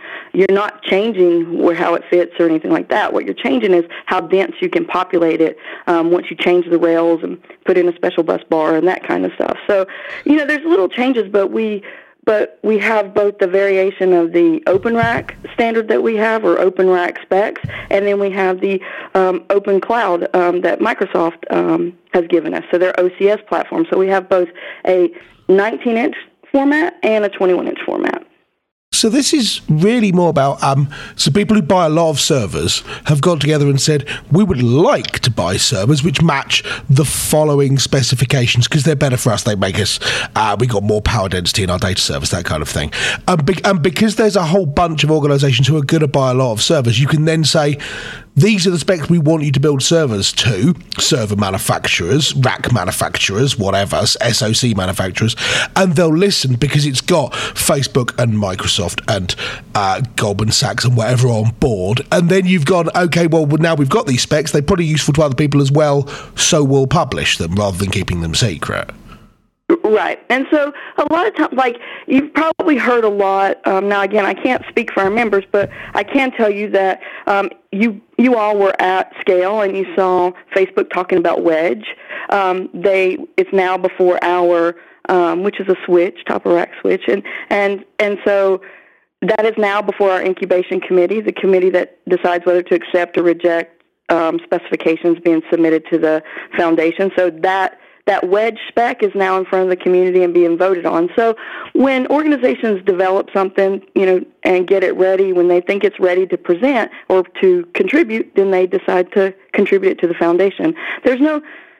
how it fits or anything like that. What you're changing is how dense you can populate it once you change the rails and put in a special bus bar and that kind of stuff. So, there's little changes, but we have both the variation of the OpenRack standard that we have, or OpenRack specs, and then we have the Open Cloud that Microsoft has given us, so their OCS platform. So we have both a 19-inch format and a 21-inch format. So this is really more about, so people who buy a lot of servers have got together and said, we would like to buy servers which match the following specifications because they're better for us. They make us, we got more power density in our data servers, that kind of thing. And because there's a whole bunch of organizations who are going to buy a lot of servers, you can then say, these are the specs we want you to build servers to, server manufacturers, rack manufacturers, whatever, SoC manufacturers, and they'll listen because it's got Facebook and Microsoft and Goldman Sachs and whatever on board. And then you've gone, okay, well, now we've got these specs, they're probably useful to other people as well, so we'll publish them rather than keeping them secret. Right. And so a lot of times, like, you've probably heard a lot, now again, I can't speak for our members, but I can tell you that you all were at Scale and you saw Facebook talking about Wedge. It's now before our, which is a switch, top of rack switch. And so that is now before our incubation committee, the committee that decides whether to accept or reject specifications being submitted to the foundation. So that Wedge spec is now in front of the community and being voted on. So when organizations develop something, and get it ready, when they think it's ready to present or to contribute, then they decide to contribute it to the foundation. There's no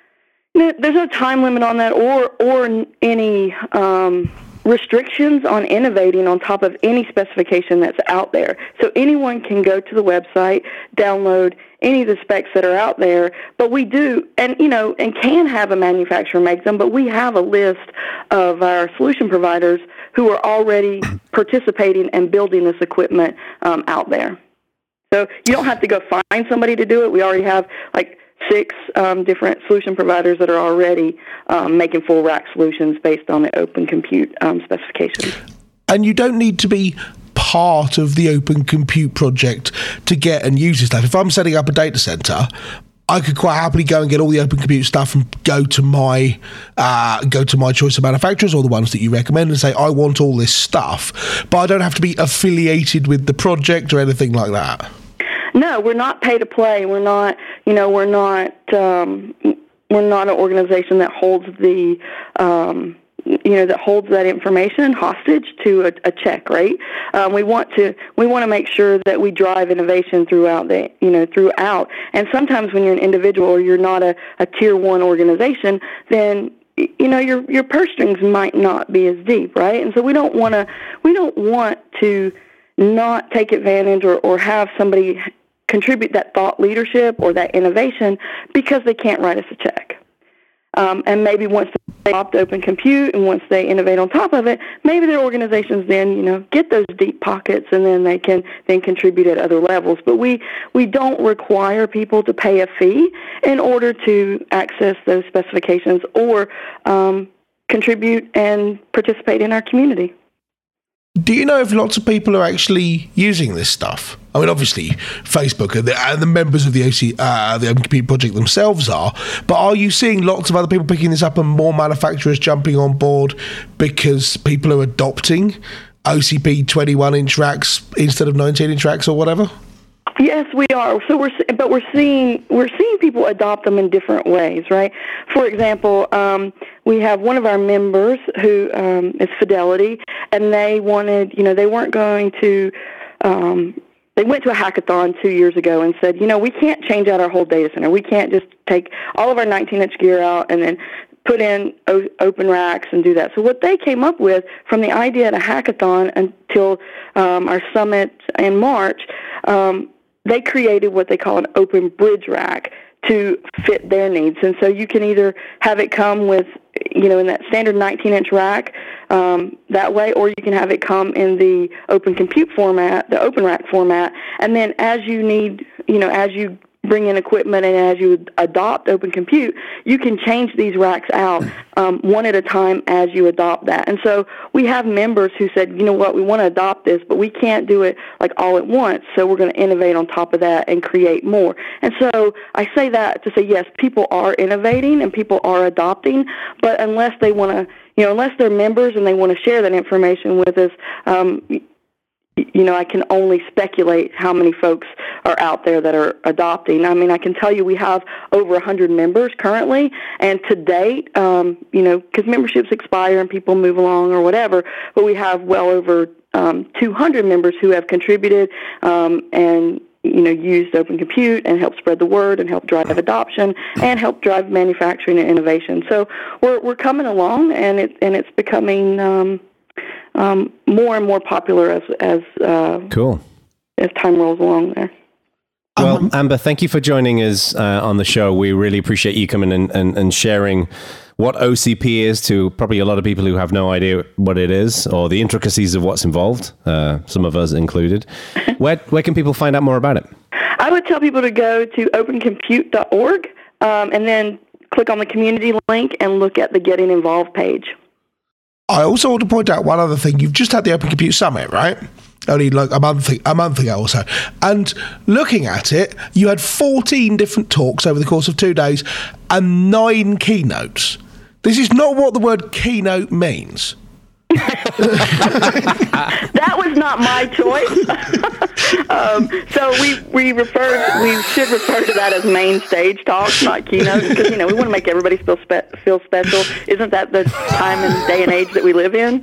time limit on that or any restrictions on innovating on top of any specification that's out there. So anyone can go to the website, download any of the specs that are out there, but we do, and can have a manufacturer make them, but we have a list of our solution providers who are already participating and building this equipment out there. So you don't have to go find somebody to do it. We already have 6 different solution providers that are already making full rack solutions based on the Open Compute specifications. And you don't need to be part of the Open Compute project to get and use this stuff. If I'm setting up a data center, I could quite happily go and get all the Open Compute stuff and go to my choice of manufacturers or the ones that you recommend and say, I want all this stuff, but I don't have to be affiliated with the project or anything like that. No, we're not pay to play. We're not an organization that holds that holds that information hostage to a check, right? We want to make sure that we drive innovation throughout. And sometimes when you're an individual or you're not a tier 1 organization, then your purse strings might not be as deep, right? And so we don't want to not take advantage or have somebody contribute that thought leadership or that innovation because they can't write us a check. And maybe once they adopt open compute and once they innovate on top of it, maybe their organizations then, get those deep pockets and then they can then contribute at other levels. But we don't require people to pay a fee in order to access those specifications or contribute and participate in our community. Do you know if lots of people are actually using this stuff? I mean, obviously, Facebook and the members of the Open Compute Project themselves are, but are you seeing lots of other people picking this up and more manufacturers jumping on board because people are adopting OCP 21-inch racks instead of 19-inch racks or whatever? Yes, we are. So we're seeing people adopt them in different ways, right? For example, we have one of our members who is Fidelity, and they wanted, they weren't going to. They went to a hackathon 2 years ago and said, we can't change out our whole data center. We can't just take all of our 19-inch gear out and then put in open racks and do that. So what they came up with from the idea at a hackathon until our summit in March, they created what they call an open bridge rack to fit their needs. And so you can either have it come with, in that standard 19-inch rack that way, or you can have it come in the open compute format, the open rack format, and then as you need, as you bring in equipment and as you adopt open compute, you can change these racks out one at a time as you adopt that. And so we have members who said, we want to adopt this, but we can't do it like all at once, so we're going to innovate on top of that and create more. And so I say that to say, yes, people are innovating and people are adopting, but unless they want to, unless they're members and they want to share that information with us, I can only speculate how many folks are out there that are adopting. I mean, I can tell you we have over 100 members currently, and to date, because memberships expire and people move along or whatever, but we have well over 200 members who have contributed and used Open Compute and helped spread the word and help drive adoption and help drive manufacturing and innovation. So we're coming along, and it's becoming more and more popular as cool as time rolls along there. Well, Amber, thank you for joining us on the show. We really appreciate you coming in and sharing what OCP is to probably a lot of people who have no idea what it is or the intricacies of what's involved, some of us included. Where can people find out more about it? I would tell people to go to opencompute.org and then click on the community link and look at the Getting Involved page. I also want to point out one other thing. You've just had the Open Compute Summit, right? Only like a month ago or so. And looking at it, you had 14 different talks over the course of 2 days and 9 keynotes. This is not what the word keynote means. That was not my choice. So we should refer to that as main stage talks, not keynotes, because we want to make everybody feel special. Isn't that the time and day and age that we live in?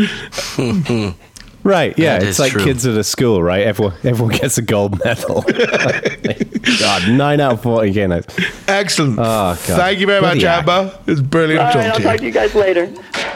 Right, yeah, that it's like true. Kids at a school, right? Everyone gets a gold medal. God, 9 out of 14 keynotes. Excellent. Oh, God. Thank you very much, Amber. It was brilliant All to right, talk I'll to you. talk to you guys later.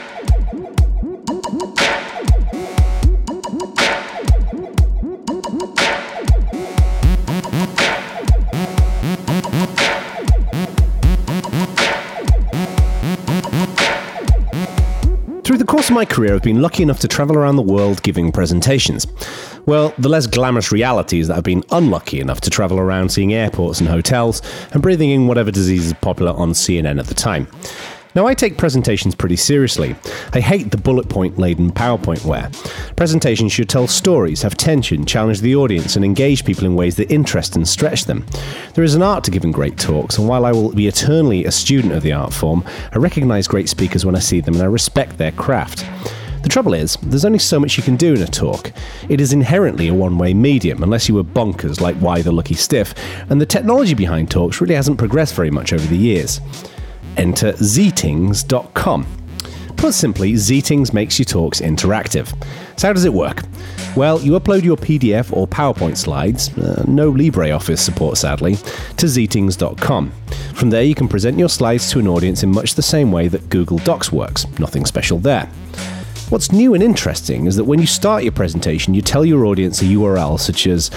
Through the course of my career, I've been lucky enough to travel around the world giving presentations. Well, the less glamorous reality is that I've been unlucky enough to travel around seeing airports and hotels and breathing in whatever disease is popular on CNN at the time. Now, I take presentations pretty seriously. I hate the bullet point-laden PowerPoint wear. Presentations should tell stories, have tension, challenge the audience, and engage people in ways that interest and stretch them. There is an art to giving great talks, and while I will be eternally a student of the art form, I recognise great speakers when I see them, and I respect their craft. The trouble is, there's only so much you can do in a talk. It is inherently a one-way medium, unless you were bonkers like Why the Lucky Stiff, and the technology behind talks really hasn't progressed very much over the years. Enter Zeatings.com. Put simply, Zeatings makes your talks interactive. So how does it work? Well, you upload your PDF or PowerPoint slides, no LibreOffice support sadly, to Zeatings.com. From there, you can present your slides to an audience in much the same way that Google Docs works. Nothing special there. What's new and interesting is that when you start your presentation, you tell your audience a URL such as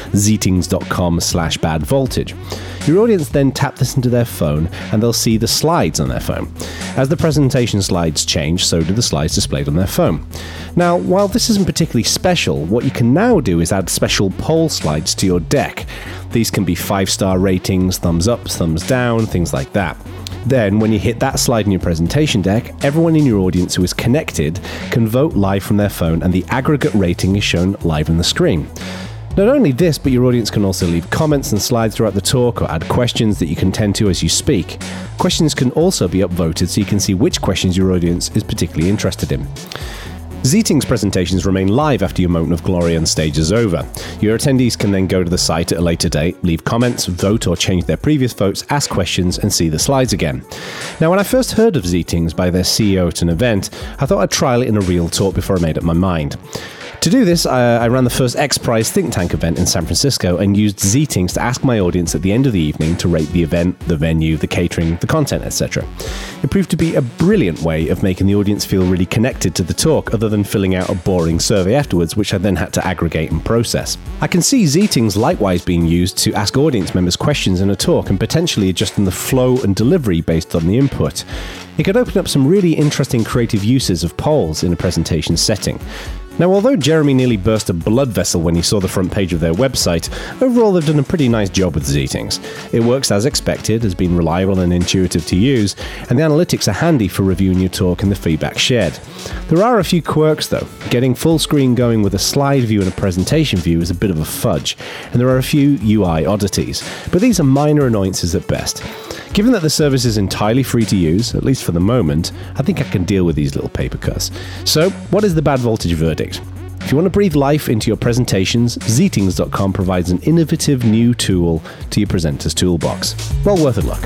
zeetings.com/badvoltage. Your audience then tap this into their phone and they'll see the slides on their phone. As the presentation slides change, so do the slides displayed on their phone. Now, while this isn't particularly special, what you can now do is add special poll slides to your deck. These can be 5-star ratings, thumbs up, thumbs down, things like that. Then, when you hit that slide in your presentation deck, everyone in your audience who is connected can vote live from their phone and the aggregate rating is shown live on the screen. Not only this, but your audience can also leave comments and slides throughout the talk or add questions that you can tend to as you speak. Questions can also be upvoted so you can see which questions your audience is particularly interested in. Zeetings presentations remain live after your moment of glory on stage is over. Your attendees can then go to the site at a later date, leave comments, vote or change their previous votes, ask questions, and see the slides again. Now, when I first heard of Zeetings by their CEO at an event, I thought I'd trial it in a real talk before I made up my mind. To do this, I ran the first X Prize think tank event in San Francisco and used Zeetings to ask my audience at the end of the evening to rate the event, the venue, the catering, the content, etc. It proved to be a brilliant way of making the audience feel really connected to the talk, other than filling out a boring survey afterwards, which I then had to aggregate and process. I can see Zeetings likewise being used to ask audience members questions in a talk and potentially adjusting the flow and delivery based on the input. It could open up some really interesting creative uses of polls in a presentation setting. Now, although Jeremy nearly burst a blood vessel when he saw the front page of their website, overall they've done a pretty nice job with Zeetings. It works as expected, has been reliable and intuitive to use, and the analytics are handy for reviewing your talk and the feedback shared. There are a few quirks though. Getting full screen going with a slide view and a presentation view is a bit of a fudge, and there are a few UI oddities, but these are minor annoyances at best. Given that the service is entirely free to use, at least for the moment, I think I can deal with these little paper cuts. So, what is the Bad Voltage verdict? If you want to breathe life into your presentations, Zeetings.com provides an innovative new tool to your presenter's toolbox. Well worth a look.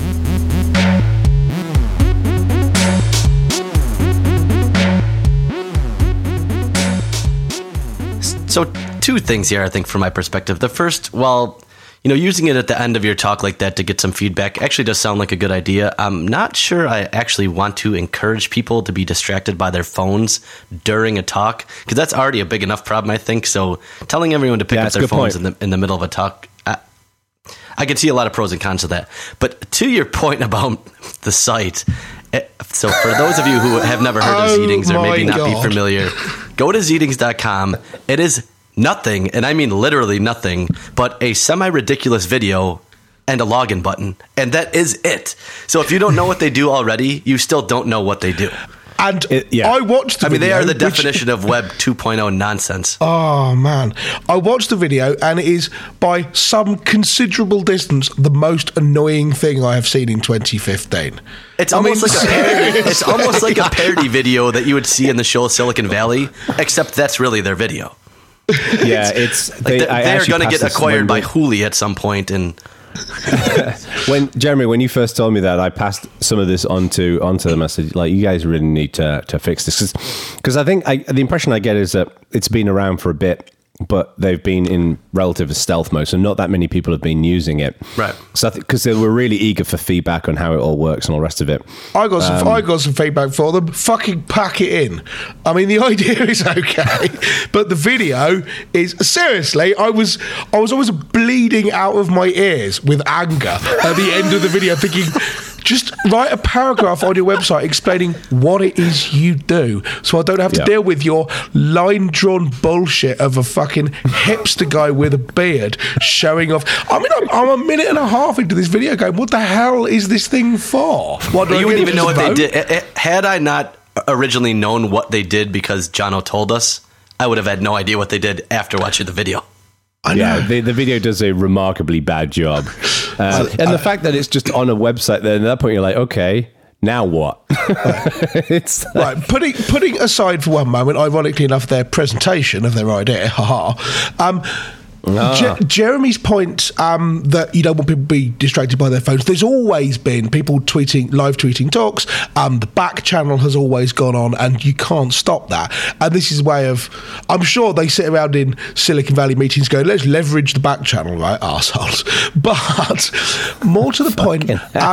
So, two things here, I think, from my perspective. The first, using it at the end of your talk like that to get some feedback actually does sound like a good idea. I'm not sure I actually want to encourage people to be distracted by their phones during a talk, because that's already a big enough problem, I think. So telling everyone to pick up their phones in the middle of a talk, I can see a lot of pros and cons of that. But to your point about the site, so for those of you who have never heard of Zeetings or maybe not be familiar, go to Zeetings.com. It is nothing, and I mean literally nothing, but a semi-ridiculous video and a login button. And that is it. So if you don't know what they do already, you still don't know what they do. And I watched the video. They are the definition of Web 2.0 nonsense. Oh, man. I watched the video, and it is, by some considerable distance, the most annoying thing I have seen in 2015. It's almost like a parody video that you would see in the show Silicon Valley, except that's really their video. Yeah, they are going to get acquired by Hulu at some point. And when you first told me that, I passed some of this onto them. I said, you guys really need to fix this, because I think the impression I get is that it's been around for a bit, but they've been in relative stealth mode, so not that many people have been using it. Right. So because they were really eager for feedback on how it all works and all the rest of it. I got some feedback for them. Fucking pack it in. I mean, the idea is okay, but the video is, seriously, I was always bleeding out of my ears with anger at the end of the video, thinking, just write a paragraph on your website explaining what it is you do, so I don't have to deal with your line-drawn bullshit of a fucking hipster guy with a beard showing off. I mean, I'm a minute and a half into this video going, what the hell is this thing for? You wouldn't even know what they did. Had I not originally known what they did because Jono told us, I would have had no idea what they did after watching the video. Yeah, the video does a remarkably bad job. And the fact that it's just on a website, then at that point you're like, okay, now what? It's like, right. Putting aside for one moment, ironically enough, their presentation of their idea, Jeremy's point that you don't want people to be distracted by their phones. There's always been people live tweeting talks. The back channel has always gone on, and you can't stop that. And this is a way of, I'm sure they sit around in Silicon Valley meetings going, let's leverage the back channel, right, arseholes. But more to the point,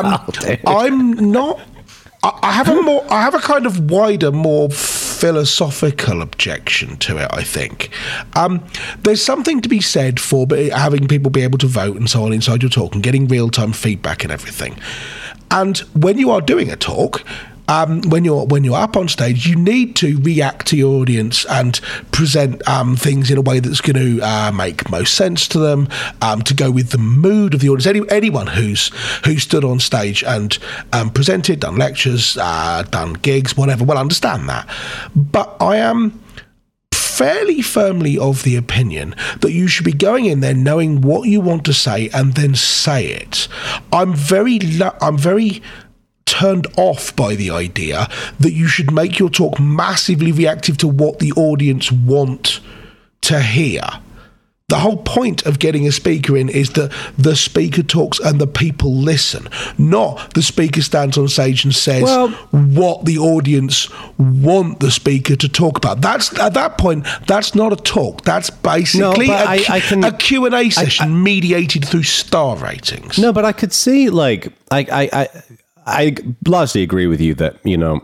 I'm not. I have a kind of wider, more philosophical objection to it, I think. There's something to be said for having people be able to vote and so on inside your talk and getting real-time feedback and everything. And when you are doing a talk, when you're up on stage, you need to react to your audience and present things in a way that's going to make most sense to them, to go with the mood of the audience. Anyone who's stood on stage and presented, done lectures, done gigs, whatever, will understand that. But I am fairly firmly of the opinion that you should be going in there knowing what you want to say and then say it. I'm very turned off by the idea that you should make your talk massively reactive to what the audience want to hear. The whole point of getting a speaker in is that the speaker talks and the people listen, not the speaker stands on stage and says what the audience want the speaker to talk about. That's at that point, that's not a talk. That's basically a Q&A session mediated through star ratings. No, but I could see, like, I largely agree with you that,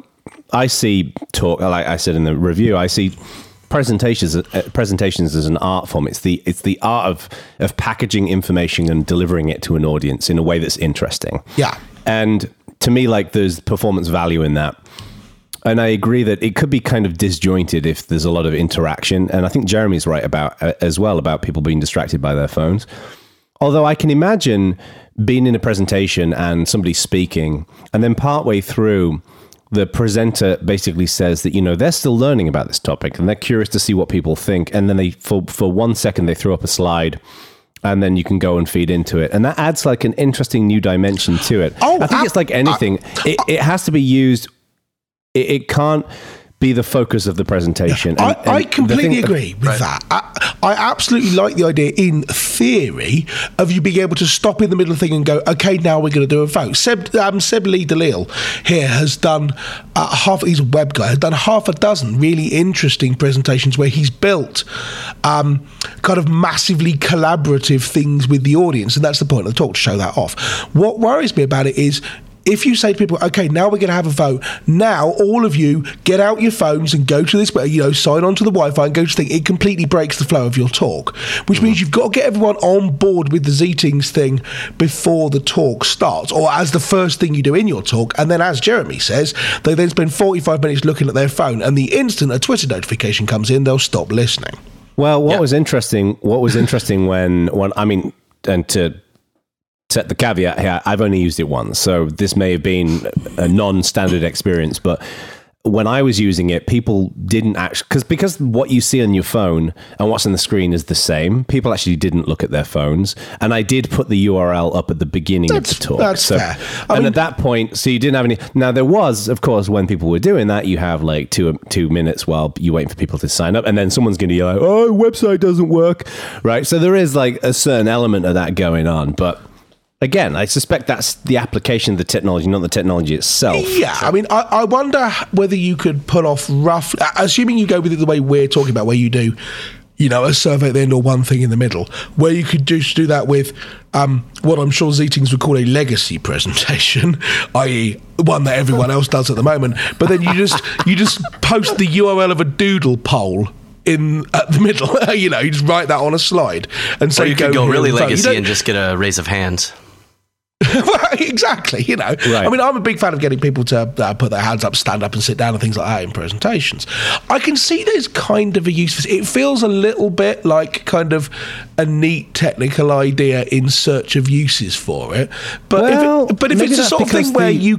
I see talk, like I said in the review, I see presentations as an art form. It's the art of packaging information and delivering it to an audience in a way that's interesting. Yeah. And to me, like, there's performance value in that. And I agree that it could be kind of disjointed if there's a lot of interaction. And I think Jeremy's right about people being distracted by their phones. Although I can imagine being in a presentation and somebody speaking, and then partway through, the presenter basically says that, they're still learning about this topic and they're curious to see what people think. And then they, for 1 second, they throw up a slide and then you can go and feed into it. And that adds like an interesting new dimension to it. I think it's like anything. It has to be used. It can't be the focus of the presentation. I completely agree with that. I absolutely like the idea, in theory, of you being able to stop in the middle of the thing and go, okay, now we're going to do a vote. Seb Lee Dalil here has done he's a web guy, has done half a dozen really interesting presentations where he's built kind of massively collaborative things with the audience, and that's the point of the talk, to show that off. What worries me about it is, if you say to people, okay, now we're going to have a vote, now all of you get out your phones and go to this, sign on to the Wi-Fi and go to the thing, it completely breaks the flow of your talk, which means you've got to get everyone on board with the Zeetings thing before the talk starts, or as the first thing you do in your talk. And then, as Jeremy says, they then spend 45 minutes looking at their phone, and the instant a Twitter notification comes in, they'll stop listening. Well, what was interesting when I mean, and to set the caveat here, I've only used it once, so this may have been a non-standard experience, but when I was using it, people didn't actually, because what you see on your phone and what's on the screen is the same, people actually didn't look at their phones. And I did put the URL up at the beginning of the talk. That's fair. At that point, so you didn't have any. Now, there was, of course, when people were doing that, you have like two minutes while you're waiting for people to sign up, and then someone's going to yell, oh, website doesn't work, right? So there is like a certain element of that going on, but again, I suspect that's the application of the technology, not the technology itself. Yeah, I mean, I wonder whether you could pull off assuming you go with it the way we're talking about, where you do, a survey at the end or one thing in the middle, where you could do that with what I'm sure Zeetings would call a legacy presentation, i.e. one that everyone else does at the moment, but then you just post the URL of a doodle poll at the middle. You just write that on a slide and say, or you could go really legacy and just get a raise of hands. Exactly, Right. I mean, I'm a big fan of getting people to put their hands up, stand up and sit down and things like that in presentations. I can see there's kind of a use for it. It feels a little bit like kind of a neat technical idea in search of uses for it. But if it's a sort of thing where you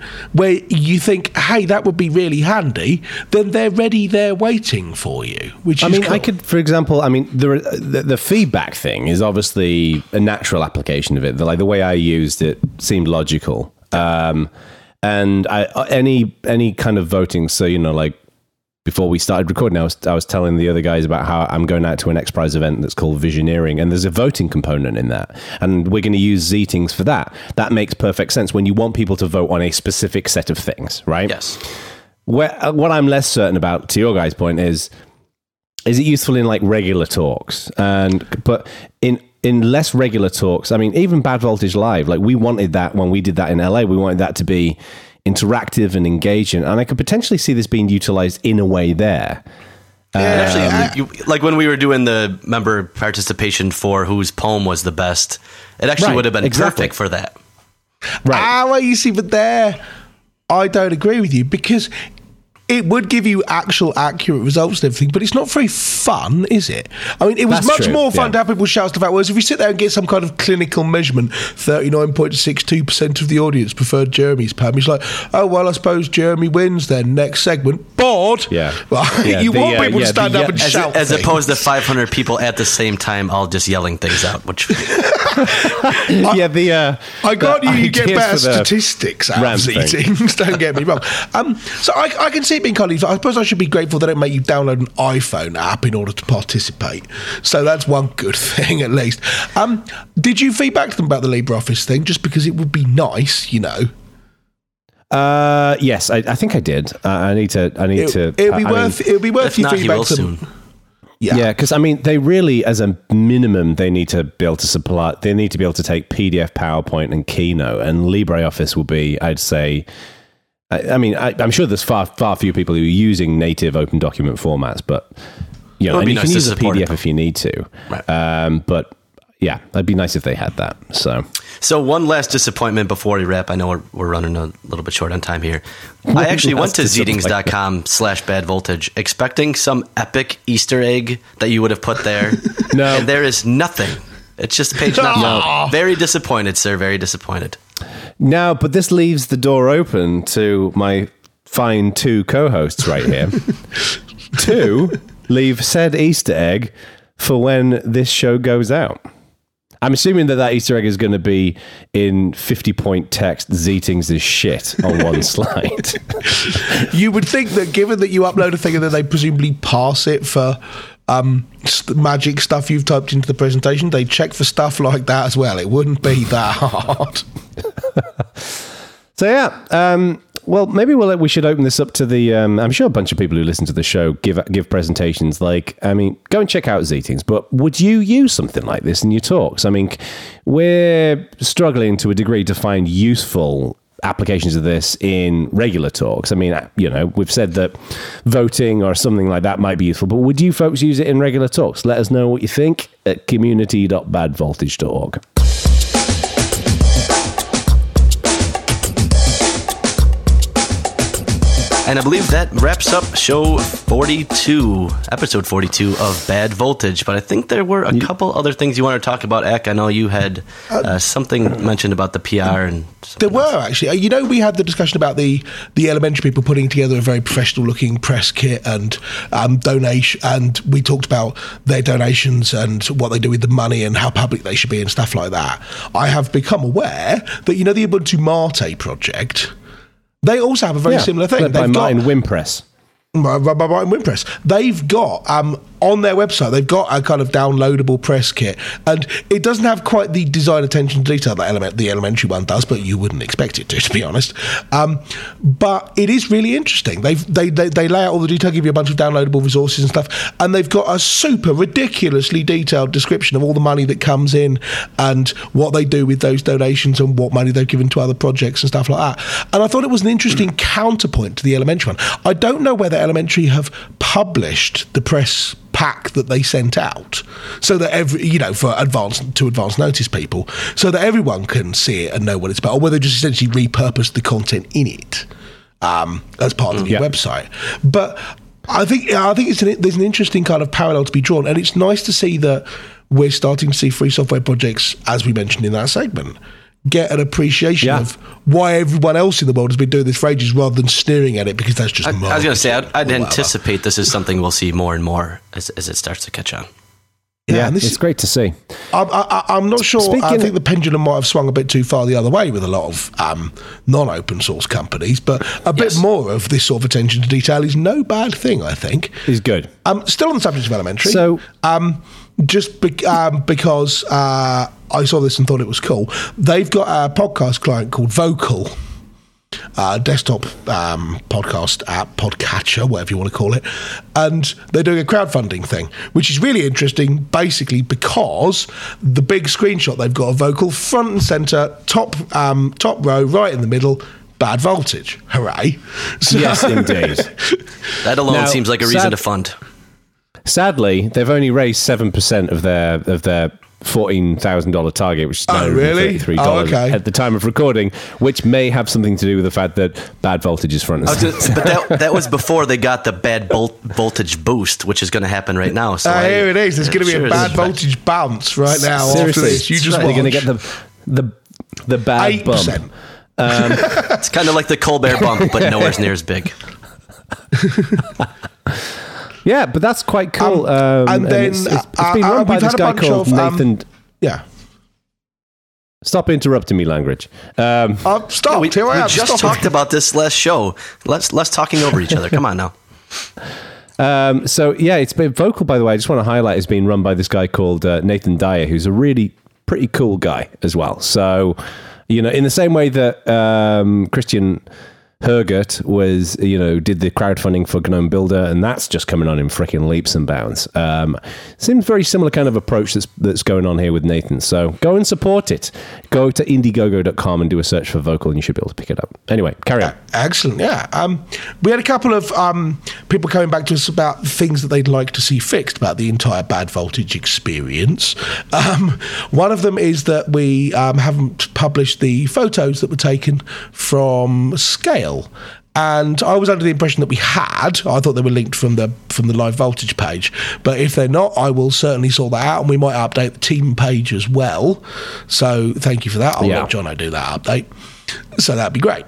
think, hey, that would be really handy, then they're ready there waiting for you, which is cool. I could, for example, the feedback thing is obviously a natural application of it. The way I used it seemed logical. And any kind of voting, so, before we started recording, I was telling the other guys about how I'm going out to an XPRIZE event that's called Visioneering, and there's a voting component in that, and we're going to use Zeetings for that. That makes perfect sense when you want people to vote on a specific set of things, right? Yes. What I'm less certain about, to your guys' point, is it useful in like regular talks? But in less regular talks, I mean, even Bad Voltage Live, like we wanted that when we did that in LA, we wanted that to be interactive and engaging, and I could potentially see this being utilized in a way there. Actually, like when we were doing the member participation for whose poem was the best, it actually would have been perfect for that. Right. Well, you see, but there, I don't agree with you, because it would give you actual accurate results and everything, but it's not very fun, is it? I mean, it was much more fun to have people shout stuff out, whereas if you sit there and get some kind of clinical measurement, 39.62% of the audience preferred Jeremy's poem, it's like, oh, well, I suppose Jeremy wins then. Next segment. Bored. Yeah. Well, you want people to stand up and shout as opposed to 500 people at the same time all just yelling things out, which... I got you get better statistics out of Zeetings, don't get me wrong. So I can see it being kind of, I suppose I should be grateful they don't make you download an iPhone app in order to participate. So that's one good thing, at least. Did you feedback to them about the LibreOffice thing, just because it would be nice, you know? Yes, I think I did. I need to. It'll be worth your feedback to them. Yeah, because I mean, they really, as a minimum, they need to be able to supply. They need to be able to take PDF, PowerPoint, and Keynote, and LibreOffice will be, I'd say. I mean, I'm sure there's far few people who are using native open document formats, but you know, and you can use a PDF if you need to. Right. But yeah, it'd be nice if they had that. So one last disappointment before we wrap. I know we're running a little bit short on time here. I actually went to Zeetings.com/badvoltage expecting some epic Easter egg that you would have put there. No. And there is nothing. It's just page nothing. No. Very disappointed, sir. Very disappointed. No, but this leaves the door open to my fine two co-hosts right here to leave said Easter egg for when this show goes out. I'm assuming that Easter egg is going to be in 50-point text, Zeetings is shit on one slide. You would think that given that you upload a thing and then they presumably pass it for magic stuff you've typed into the presentation, they check for stuff like that as well. It wouldn't be that hard. So yeah, well, maybe we should open this up to the. I'm sure a bunch of people who listen to the show give presentations. Like, I mean, go and check out Zeetings. But would you use something like this in your talks? I mean, we're struggling to a degree to find useful applications of this in regular talks. I mean, you know, we've said that voting or something like that might be useful, but would you folks use it in regular talks? Let us know what you think at community.badvoltage.org. And I believe that wraps up episode 42 of Bad Voltage. But I think there were a couple other things you want to talk about, Eck. I know you had something mentioned about the PR. And there were, actually. You know, we had the discussion about the elementary people putting together a very professional-looking press kit and donation, and we talked about their donations and what they do with the money and how public they should be and stuff like that. I have become aware that, you know, the Ubuntu Mate project, they also have a very similar thing. By Martin Wimpress. Martin Wimpress. They've got on their website, they've got a kind of downloadable press kit, and it doesn't have quite the design attention to detail that the elementary one does, but you wouldn't expect it to be honest. But it is really interesting. They lay out all the detail, give you a bunch of downloadable resources and stuff, and they've got a super ridiculously detailed description of all the money that comes in and what they do with those donations and what money they've given to other projects and stuff like that. And I thought it was an interesting counterpoint to the elementary one. I don't know whether elementary have published the press pack that they sent out so that for advance notice people, so that everyone can see it and know what it's about, or whether they just essentially repurpose the content in it as part of the website. But I think there's an interesting kind of parallel to be drawn, and it's nice to see that we're starting to see free software projects, as we mentioned in that segment, get an appreciation of why everyone else in the world has been doing this for ages, rather than sneering at it because that's just I was going to say, I'd anticipate this is something we'll see more and more as it starts to catch on. Yeah, it's great to see. I'm not sure. I think the pendulum might have swung a bit too far the other way with a lot of non-open source companies, but a bit more of this sort of attention to detail is no bad thing, I think. Is good. Still on the subject of elementary. So, because I saw this and thought it was cool, they've got a podcast client called Vocal. Desktop podcast app, podcatcher, whatever you want to call it, and they're doing a crowdfunding thing, which is really interesting, basically because the big screenshot they've got of Vocal, front and centre, top row, right in the middle, bad voltage. Hooray. So, yes, indeed. That alone seems like a reason to fund. Sadly, they've only raised 7% of their $14,000 target, which is $933 at the time of recording, which may have something to do with the fact that bad voltage is front and center. But that was before they got the bad voltage boost, which is going to happen right now. So here it is. There's going to be a bad voltage bounce right now. Seriously, after this. You just they're going to get the bad 8%. Bump. It's kind of like the Colbert bump, but nowhere near as big. Yeah, but that's quite cool. And then it's been run by this guy called Nathan. Yeah. Stop interrupting me, Langridge. Stop. We just talked about this last show. Let's talking over each other. Come on now. So yeah, it's been Vocal, by the way. I just want to highlight it's being run by this guy called Nathan Dyer, who's a really pretty cool guy as well. So, in the same way that Christian Hergert did the crowdfunding for GNOME Builder, and that's just coming on in freaking leaps and bounds. Seems very similar kind of approach that's going on here with Nathan. So go and support it. Go to Indiegogo.com and do a search for Vocal, and you should be able to pick it up. Anyway, carry on. Excellent. Yeah. We had a couple of people coming back to us about things that they'd like to see fixed about the entire bad voltage experience. One of them is that we haven't published the photos that were taken from Scale. And I was under the impression that we had. I thought they were linked from the live voltage page, but if they're not, I will certainly sort that out, and we might update the team page as well. So thank you for that. I'll let Jono do that update. So that'd be great.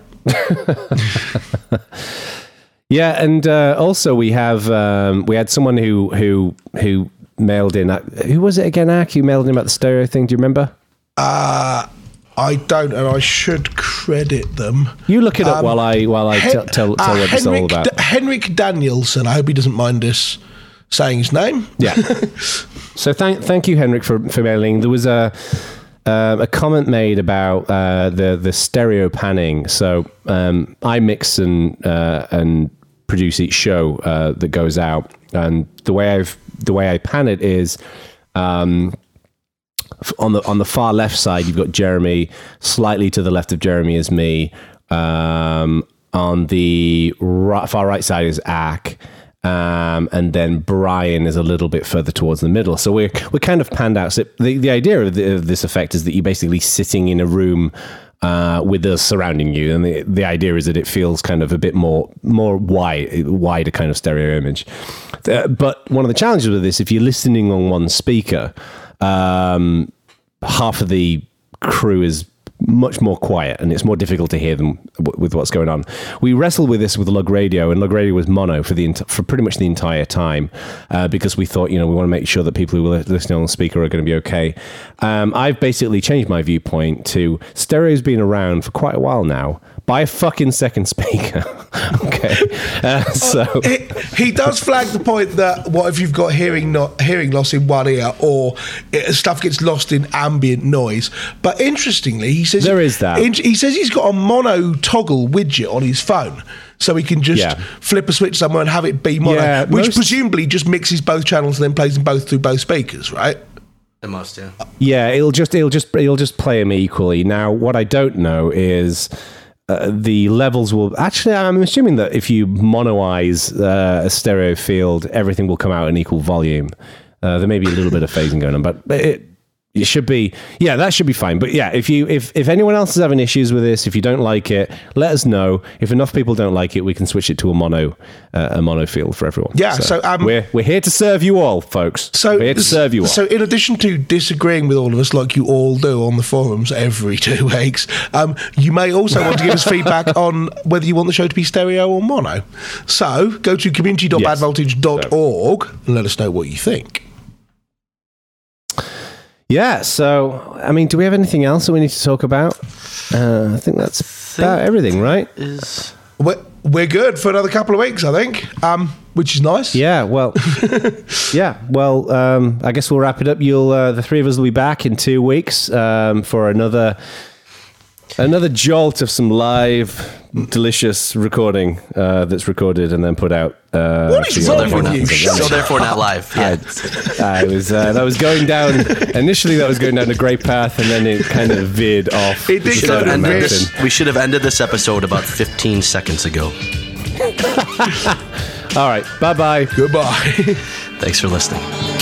Yeah, and also we had someone who mailed in. Who was it again? Who mailed in about the stereo thing? Do you remember? I don't, and I should credit them. You look it up while I tell what it's all about. Henrik Danielson. I hope he doesn't mind us saying his name. Yeah. So thank you, Henrik, for mailing. There was a comment made about the stereo panning. So I mix and produce each show that goes out, and the way I pan it is. On the far left side, you've got Jeremy. Slightly to the left of Jeremy is me. On the far right side is Ack. And then Brian is a little bit further towards the middle. So we're kind of panned out. So the idea of this effect is that you're basically sitting in a room with us surrounding you. And the idea is that it feels kind of a bit more wider kind of stereo image. But one of the challenges with this, if you're listening on one speaker, half of the crew is much more quiet, and it's more difficult to hear them with what's going on. We wrestled with this with Lug Radio, and Lug Radio was mono for pretty much the entire time because we thought, we want to make sure that people who are listening on the speaker are going to be okay. I've basically changed my viewpoint to stereo's been around for quite a while now. Buy a fucking second speaker. Okay. So he does flag the point that what if you've got hearing loss in one ear, or stuff gets lost in ambient noise. But interestingly, he says there is that. He says he's got a mono toggle widget on his phone, so he can just flip a switch somewhere and have it be mono, which presumably just mixes both channels and then plays them both through both speakers, right? The most, yeah. Yeah, it'll just play them equally. Now, what I don't know is. The levels will actually. I'm assuming that if you monoize a stereo field, everything will come out in equal volume. There may be a little bit of phasing going on, but it should be. Yeah, that should be fine. But yeah, if anyone else is having issues with this, if you don't like it, let us know. If enough people don't like it, we can switch it to a mono field for everyone. Yeah. So we're here to serve you all, folks. So we're here to serve you all. So in addition to disagreeing with all of us, like you all do on the forums every 2 weeks, you may also want to give us feedback on whether you want the show to be stereo or mono. So go to community.badvoltage.org and let us know what you think. Yeah, so, I mean, do we have anything else that we need to talk about? I think that's about everything, right? We're good for another couple of weeks, I think, which is nice. Yeah, well, I guess we'll wrap it up. The three of us will be back in 2 weeks for another jolt of some live, delicious recording that's recorded and then put out. What is wrong with you? So therefore not live. Yeah. That was going down. Initially, that was going down a great path, and then it kind of veered off. It did. We should have ended this episode about 15 seconds ago. All right. Bye-bye. Goodbye. Thanks for listening.